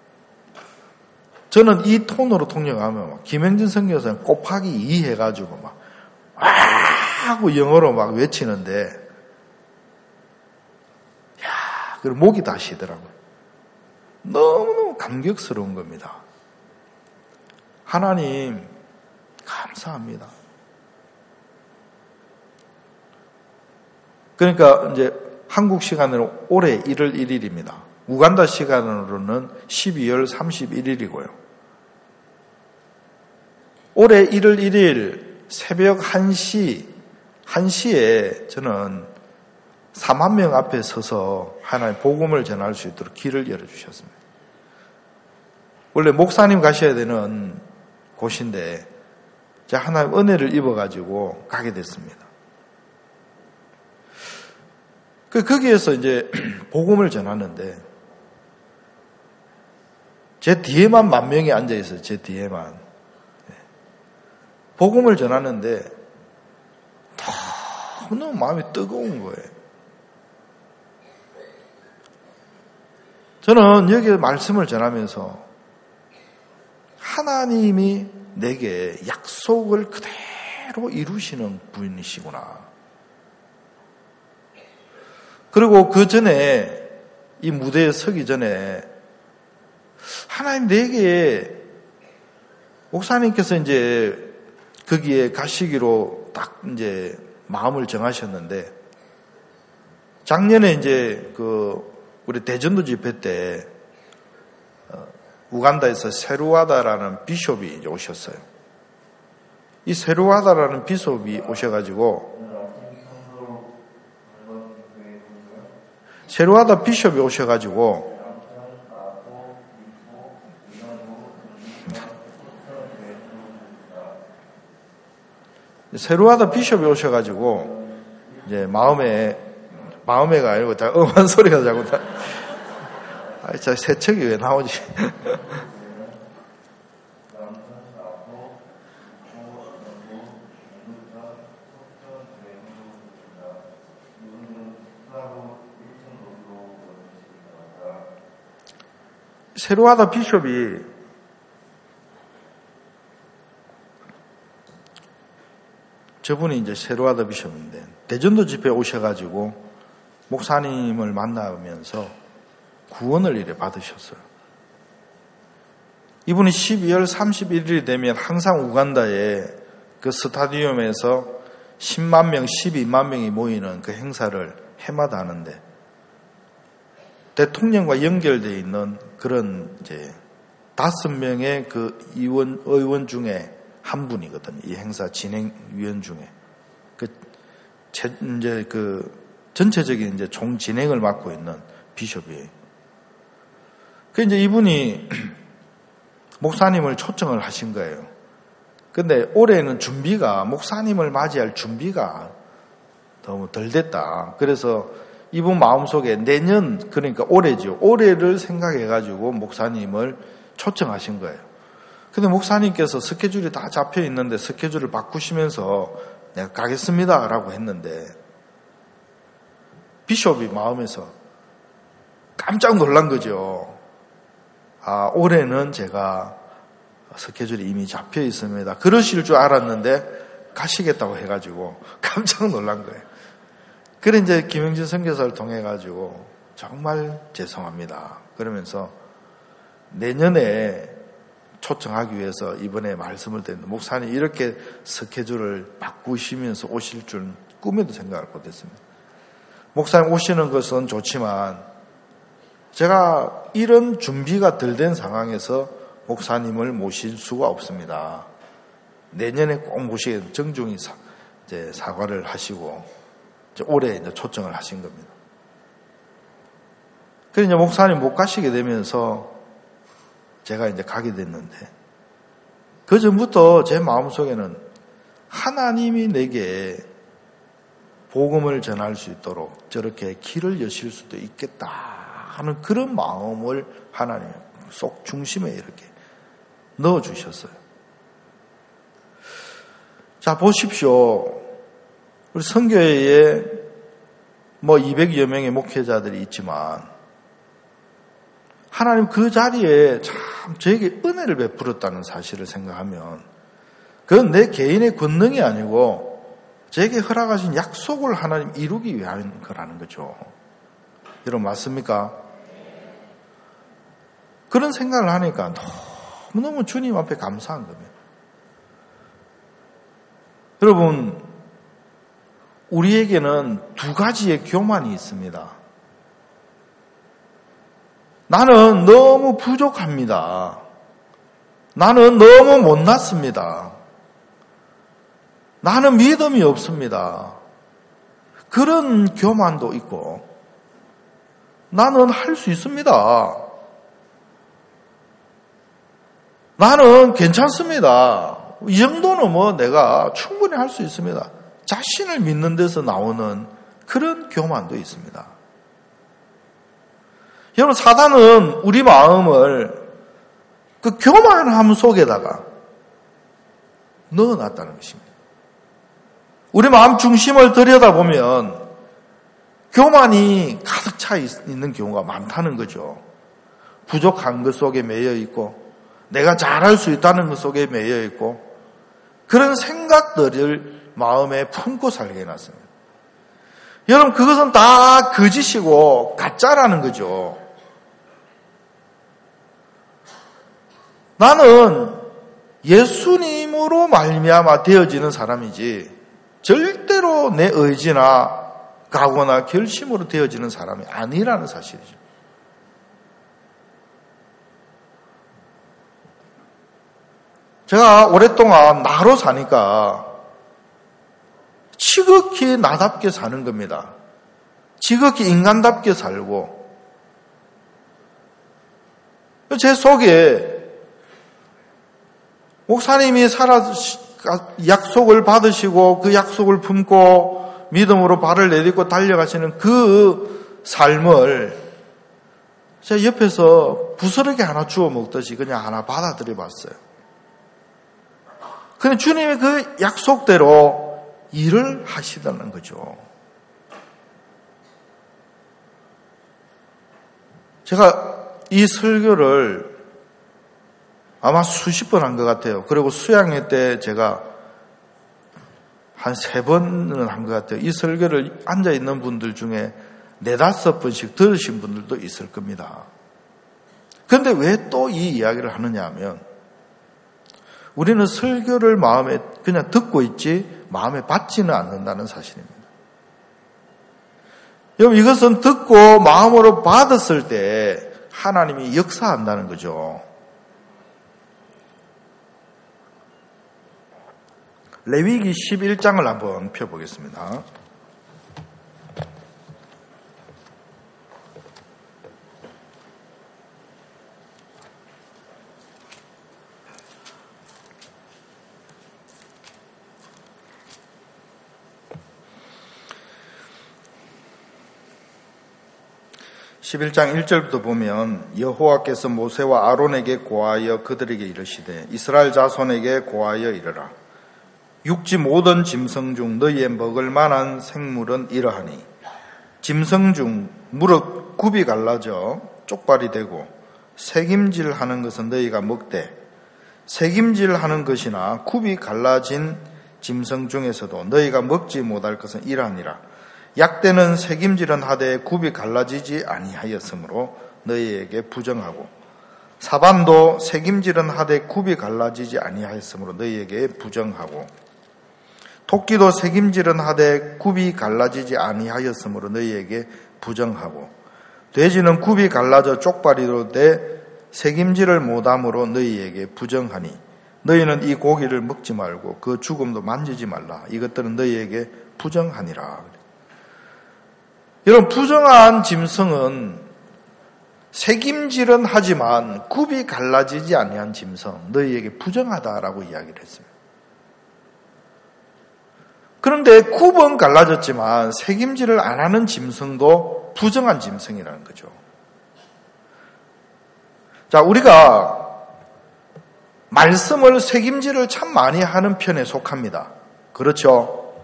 저는 이 톤으로 통역하면 막 김영진 선교사는 곱하기 이 해가지고 막 아 하고 영어로 막 외치는데 야, 그리고 목이 다 쉬더라고요. 너무너무 감격스러운 겁니다. 하나님 감사합니다. 그러니까 이제 한국 시간으로 올해 일월 일일입니다. 우간다 시간으로는 십이월 삼십일일이고요. 올해 일월 일일 새벽 한 시, 한 시에 저는 사만 명 앞에 서서 하나님 복음을 전할 수 있도록 길을 열어주셨습니다. 원래 목사님 가셔야 되는 곳인데 제가 하나님 은혜를 입어가지고 가게 됐습니다. 그, 거기에서 이제 복음을 전하는데 제 뒤에만 만 명이 앉아있어요. 제 뒤에만. 복음을 전하는데 너무 마음이 뜨거운 거예요. 저는 여기에 말씀을 전하면서 하나님이 내게 약속을 그대로 이루시는 분이시구나. 그리고 그 전에 이 무대에 서기 전에 하나님 내게 목사님께서 이제 거기에 가시기로 딱 이제 마음을 정하셨는데 작년에 이제 그 우리 대전도 집회 때 우간다에서 세루와다라는 비숍이 이제 오셨어요. 이 세루와다라는 비숍이 오셔가지고 세루와다 비숍이 오셔가지고 세루하다 비숍이 오셔가지고 이제 마음에 마음에가 아니고 다 엄한 소리가 자꾸 다. 아, 진짜 세척이 왜 나오지? 세루하다 비숍이 저분이 이제 세루하다 비숍인데 대전도 집회에 오셔가지고 목사님을 만나면서 구원을 이래 받으셨어요. 이분이 십이월 삼십일일이 되면 항상 우간다에 그 스타디움에서 십만 명, 십이만 명이 모이는 그 행사를 해마다 하는데 대통령과 연결되어 있는 그런 이제 다섯 명의 그 의원, 의원 중에 한 분이거든요. 이 행사 진행위원 중에. 그, 이제 그 전체적인 이제 총 진행을 맡고 있는 비숍이에요. 그 이제 이분이 목사님을 초청을 하신 거예요. 근데 올해는 준비가, 목사님을 맞이할 준비가 너무 덜 됐다. 그래서 이분 마음속에 내년, 그러니까 올해죠. 올해를 생각해가지고 목사님을 초청하신 거예요. 근데 목사님께서 스케줄이 다 잡혀 있는데 스케줄을 바꾸시면서 내가 가겠습니다 라고 했는데 비숍이 마음에서 깜짝 놀란 거죠. 아, 올해는 제가 스케줄이 이미 잡혀 있습니다. 그러실 줄 알았는데 가시겠다고 해가지고 깜짝 놀란 거예요. 그래 이제 김영진 선교사를 통해 가지고 정말 죄송합니다. 그러면서 내년에 초청하기 위해서 이번에 말씀을 드렸는데 목사님 이렇게 스케줄을 바꾸시면서 오실 줄 꿈에도 생각을 못했습니다. 목사님 오시는 것은 좋지만 제가 이런 준비가 덜 된 상황에서 목사님을 모실 수가 없습니다. 내년에 꼭 모시게 정중히 사, 이제 사과를 하시고 이제 올해 이제 초청을 하신 겁니다. 그래서 이제 목사님 못 가시게 되면서 제가 이제 가게 됐는데 그 전부터 제 마음속에는 하나님이 내게 복음을 전할 수 있도록 저렇게 길을 여실 수도 있겠다 하는 그런 마음을 하나님 속 중심에 이렇게 넣어주셨어요. 자, 보십시오. 우리 선교회에 뭐 이백여 명의 목회자들이 있지만 하나님 그 자리에 참 저에게 은혜를 베풀었다는 사실을 생각하면 그건 내 개인의 권능이 아니고 저에게 허락하신 약속을 하나님 이루기 위한 거라는 거죠. 여러분 맞습니까? 그런 생각을 하니까 너무너무 주님 앞에 감사한 겁니다. 여러분 우리에게는 두 가지의 교만이 있습니다. 나는 너무 부족합니다. 나는 너무 못났습니다. 나는 믿음이 없습니다. 그런 교만도 있고 나는 할 수 있습니다. 나는 괜찮습니다. 이 정도는 뭐 내가 충분히 할 수 있습니다. 자신을 믿는 데서 나오는 그런 교만도 있습니다. 여러분 사단은 우리 마음을 그 교만함 속에다가 넣어놨다는 것입니다. 우리 마음 중심을 들여다보면 교만이 가득 차 있는 경우가 많다는 거죠. 부족한 것 속에 매여 있고 내가 잘할 수 있다는 것 속에 매여 있고 그런 생각들을 마음에 품고 살게 해놨습니다. 여러분 그것은 다 거짓이고 가짜라는 거죠. 나는 예수님으로 말미암아 되어지는 사람이지 절대로 내 의지나 각오나 결심으로 되어지는 사람이 아니라는 사실이죠. 제가 오랫동안 나로 사니까 지극히 나답게 사는 겁니다. 지극히 인간답게 살고 제 속에 목사님이 살아 약속을 받으시고 그 약속을 품고 믿음으로 발을 내딛고 달려가시는 그 삶을 제가 옆에서 부스러기 하나 주워 먹듯이 그냥 하나 받아들여 봤어요. 근데 주님이 그 약속대로 일을 하시다는 거죠. 제가 이 설교를 아마 수십 번 한 것 같아요. 그리고 수양회 때 제가 한 세 번은 한 것 같아요. 이 설교를 앉아있는 분들 중에 네다섯 번씩 들으신 분들도 있을 겁니다. 그런데 왜 또 이 이야기를 하느냐 하면 우리는 설교를 마음에 그냥 듣고 있지 마음에 받지는 않는다는 사실입니다. 여러분, 이것은 듣고 마음으로 받았을 때 하나님이 역사한다는 거죠. 레위기 십일 장을 한번 펴보겠습니다. 십일 장 일 절부터 보면 여호와께서 모세와 아론에게 고하여 그들에게 이르시되 이스라엘 자손에게 고하여 이르라. 육지 모든 짐승 중 너희의 먹을 만한 생물은 이러하니 짐승 중 무릇 굽이 갈라져 쪽발이 되고 새김질하는 것은 너희가 먹되 새김질하는 것이나 굽이 갈라진 짐승 중에서도 너희가 먹지 못할 것은 이러하니라. 약대는 새김질은 하되 굽이 갈라지지 아니하였으므로 너희에게 부정하고 사반도 새김질은 하되 굽이 갈라지지 아니하였으므로 너희에게 부정하고 토끼도 새김질은 하되 굽이 갈라지지 아니하였으므로 너희에게 부정하고 돼지는 굽이 갈라져 쪽발이로 돼 새김질을 못함으로 너희에게 부정하니 너희는 이 고기를 먹지 말고 그 죽음도 만지지 말라. 이것들은 너희에게 부정하니라. 여러분, 부정한 짐승은 새김질은 하지만 굽이 갈라지지 아니한 짐승, 너희에게 부정하다라고 이야기를 했습니다. 그런데 굽은 갈라졌지만 새김질을 안 하는 짐승도 부정한 짐승이라는 거죠. 자, 우리가 말씀을 새김질을 참 많이 하는 편에 속합니다. 그렇죠?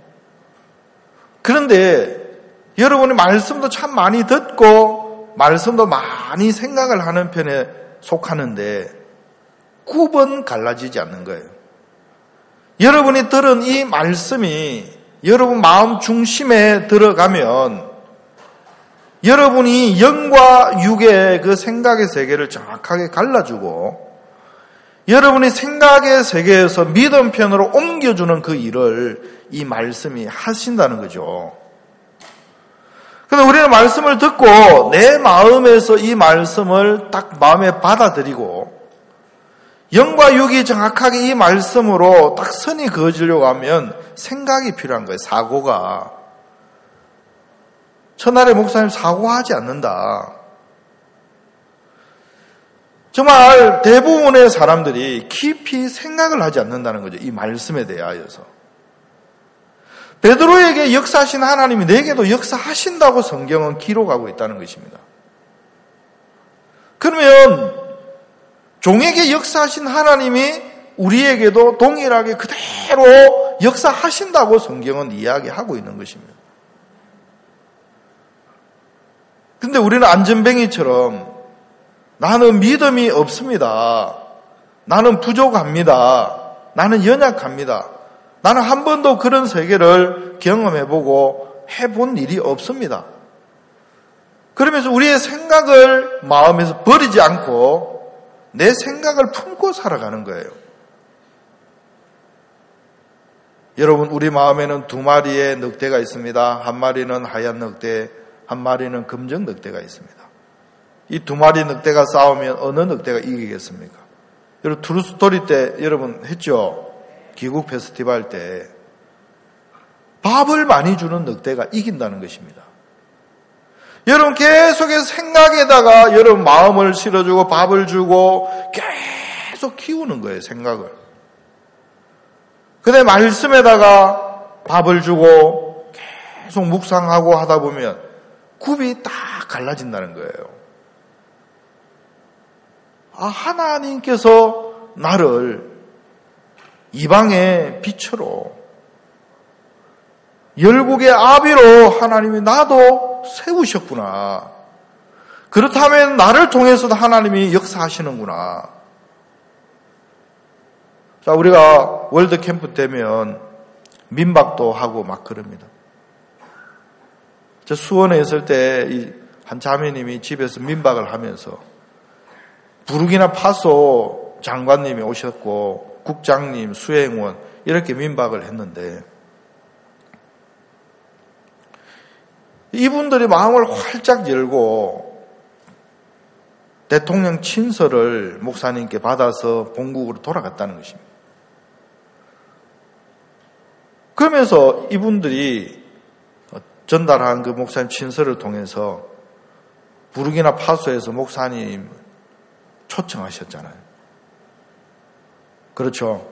그런데 여러분이 말씀도 참 많이 듣고 말씀도 많이 생각을 하는 편에 속하는데 굽은 갈라지지 않는 거예요. 여러분이 들은 이 말씀이 여러분 마음 중심에 들어가면 여러분이 영과 육의 그 생각의 세계를 정확하게 갈라주고 여러분이 생각의 세계에서 믿음 편으로 옮겨주는 그 일을 이 말씀이 하신다는 거죠. 그런데 우리는 말씀을 듣고 내 마음에서 이 말씀을 딱 마음에 받아들이고 영과 육이 정확하게 이 말씀으로 딱 선이 그어지려고 하면 생각이 필요한 거예요. 사고가. 천하의 목사님 사고하지 않는다. 정말 대부분의 사람들이 깊이 생각을 하지 않는다는 거죠. 이 말씀에 대하여서. 베드로에게 역사하신 하나님이 내게도 역사하신다고 성경은 기록하고 있다는 것입니다. 그러면 종에게 역사하신 하나님이 우리에게도 동일하게 그대로 역사하신다고 성경은 이야기하고 있는 것입니다. 근데 우리는 안전뱅이처럼 나는 믿음이 없습니다. 나는 부족합니다. 나는 연약합니다. 나는 한 번도 그런 세계를 경험해보고 해본 일이 없습니다. 그러면서 우리의 생각을 마음에서 버리지 않고 내 생각을 품고 살아가는 거예요. 여러분, 우리 마음에는 두 마리의 늑대가 있습니다. 한 마리는 하얀 늑대, 한 마리는 금정 늑대가 있습니다. 이 두 마리 늑대가 싸우면 어느 늑대가 이기겠습니까? 여러분, 트루스토리 때 여러분 했죠? 기국 페스티벌 때 밥을 많이 주는 늑대가 이긴다는 것입니다. 여러분, 계속해서 생각에다가 여러분 마음을 실어주고 밥을 주고 계속 키우는 거예요, 생각을. 근데 말씀에다가 밥을 주고 계속 묵상하고 하다 보면 굽이 딱 갈라진다는 거예요. 아, 하나님께서 나를 이방의 빛으로 열국의 아비로 하나님이 나도 세우셨구나. 그렇다면 나를 통해서도 하나님이 역사하시는구나. 자, 우리가 월드 캠프 되면 민박도 하고 막 그럽니다. 저 수원에 있을 때 한 자매님이 집에서 민박을 하면서 부르기나 파소 장관님이 오셨고 국장님, 수행원 이렇게 민박을 했는데 이분들이 마음을 활짝 열고 대통령 친서를 목사님께 받아서 본국으로 돌아갔다는 것입니다. 그러면서 이분들이 전달한 그 목사님 친서를 통해서 부르기나 파소에서 목사님 초청하셨잖아요. 그렇죠?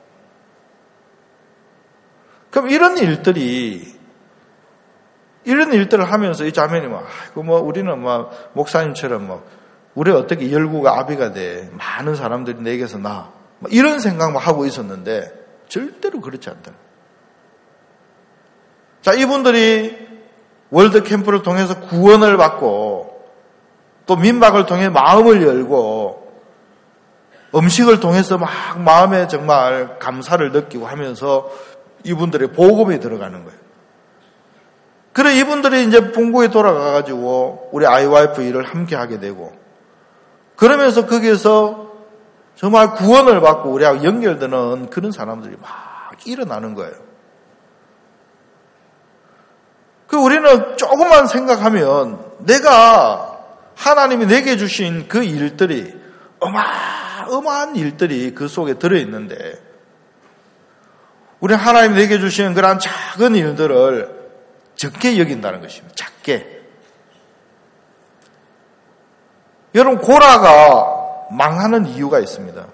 그럼 이런 일들이 이런 일들을 하면서 이 자매님은 아이고 뭐 우리는 뭐 목사님처럼 뭐 우리 어떻게 열국의 아비가 돼 많은 사람들이 내게서 나 이런 생각만 하고 있었는데 절대로 그렇지 않다. 자, 이분들이 월드 캠프를 통해서 구원을 받고 또 민박을 통해 마음을 열고 음식을 통해서 막 마음에 정말 감사를 느끼고 하면서 이분들의 복음이 들어가는 거예요. 그래 이분들이 이제 본국에 돌아가가지고 우리 아이와이프 일을 함께 하게 되고 그러면서 거기에서 정말 구원을 받고 우리하고 연결되는 그런 사람들이 막 일어나는 거예요. 그 우리는 조금만 생각하면 내가 하나님이 내게 주신 그 일들이 어마어마한 일들이 그 속에 들어있는데 우리 하나님이 내게 주신 그런 작은 일들을 적게 여긴다는 것입니다. 작게. 여러분 고라가 망하는 이유가 있습니다.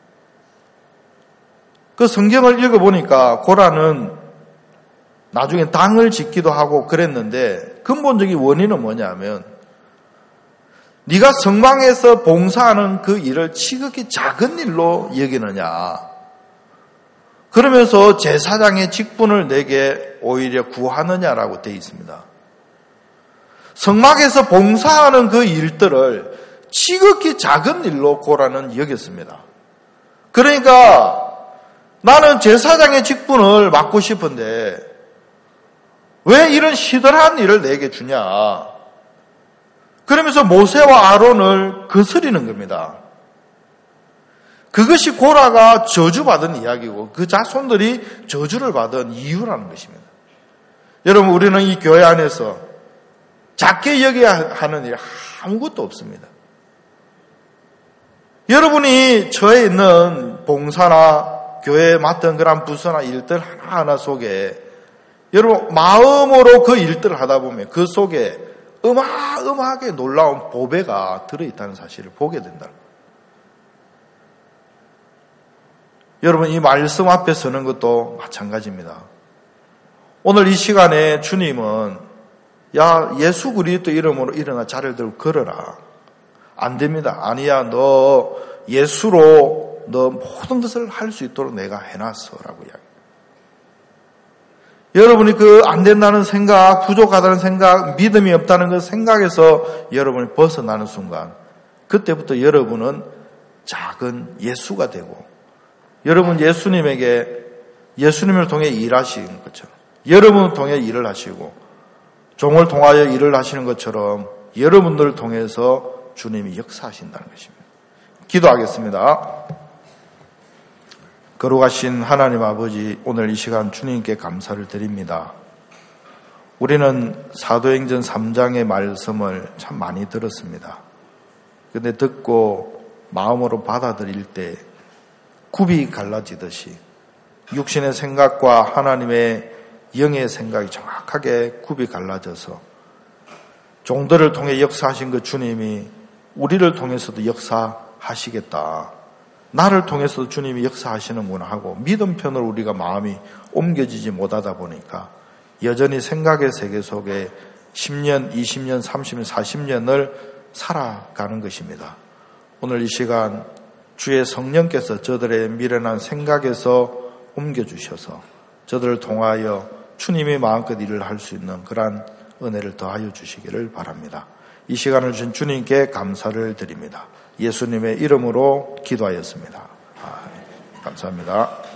그 성경을 읽어보니까 고라는 나중에 당을 짓기도 하고 그랬는데 근본적인 원인은 뭐냐면 네가 성방에서 봉사하는 그 일을 지극히 작은 일로 여기느냐. 그러면서 제사장의 직분을 내게 오히려 구하느냐라고 되어 있습니다. 성막에서 봉사하는 그 일들을 지극히 작은 일로 고라는 여겼습니다. 그러니까 나는 제사장의 직분을 맡고 싶은데 왜 이런 시들한 일을 내게 주냐. 그러면서 모세와 아론을 거스리는 겁니다. 그것이 고라가 저주받은 이야기고 그 자손들이 저주를 받은 이유라는 것입니다. 여러분 우리는 이 교회 안에서 작게 여겨야 하는 일 아무것도 없습니다. 여러분이 저에 있는 봉사나 교회에 맡은 그런 부서나 일들 하나하나 속에 여러분 마음으로 그 일들을 하다 보면 그 속에 어마어마하게 놀라운 보배가 들어있다는 사실을 보게 된다. 여러분 이 말씀 앞에 서는 것도 마찬가지입니다. 오늘 이 시간에 주님은 야 예수 그리스도 이름으로 일어나 자리를 들고 걸어라. 안 됩니다. 아니야 너 예수로 너 모든 것을 할 수 있도록 내가 해놨어라고 이야기. 여러분이 그 안 된다는 생각, 부족하다는 생각, 믿음이 없다는 그 생각에서 여러분이 벗어나는 순간 그때부터 여러분은 작은 예수가 되고 여러분 예수님에게 예수님을 통해 일하시는 것처럼 여러분을 통해 일을 하시고 종을 통하여 일을 하시는 것처럼 여러분들을 통해서 주님이 역사하신다는 것입니다. 기도하겠습니다. 거룩하신 하나님 아버지, 오늘 이 시간 주님께 감사를 드립니다. 우리는 사도행전 삼 장의 말씀을 참 많이 들었습니다. 그런데 듣고 마음으로 받아들일 때 굽이 갈라지듯이 육신의 생각과 하나님의 영의 생각이 정확하게 굽이 갈라져서 종들을 통해 역사하신 그 주님이 우리를 통해서도 역사하시겠다. 나를 통해서 주님이 역사하시는구나 하고 믿음편으로 우리가 마음이 옮겨지지 못하다 보니까 여전히 생각의 세계 속에 십 년, 이십 년, 삼십 년, 사십 년을 살아가는 것입니다. 오늘 이 시간 주의 성령께서 저들의 미련한 생각에서 옮겨주셔서 저들을 통하여 주님의 마음껏 일을 할 수 있는 그러한 은혜를 더하여 주시기를 바랍니다. 이 시간을 주신 주님께 감사를 드립니다. 예수님의 이름으로 기도하였습니다. 아, 감사합니다.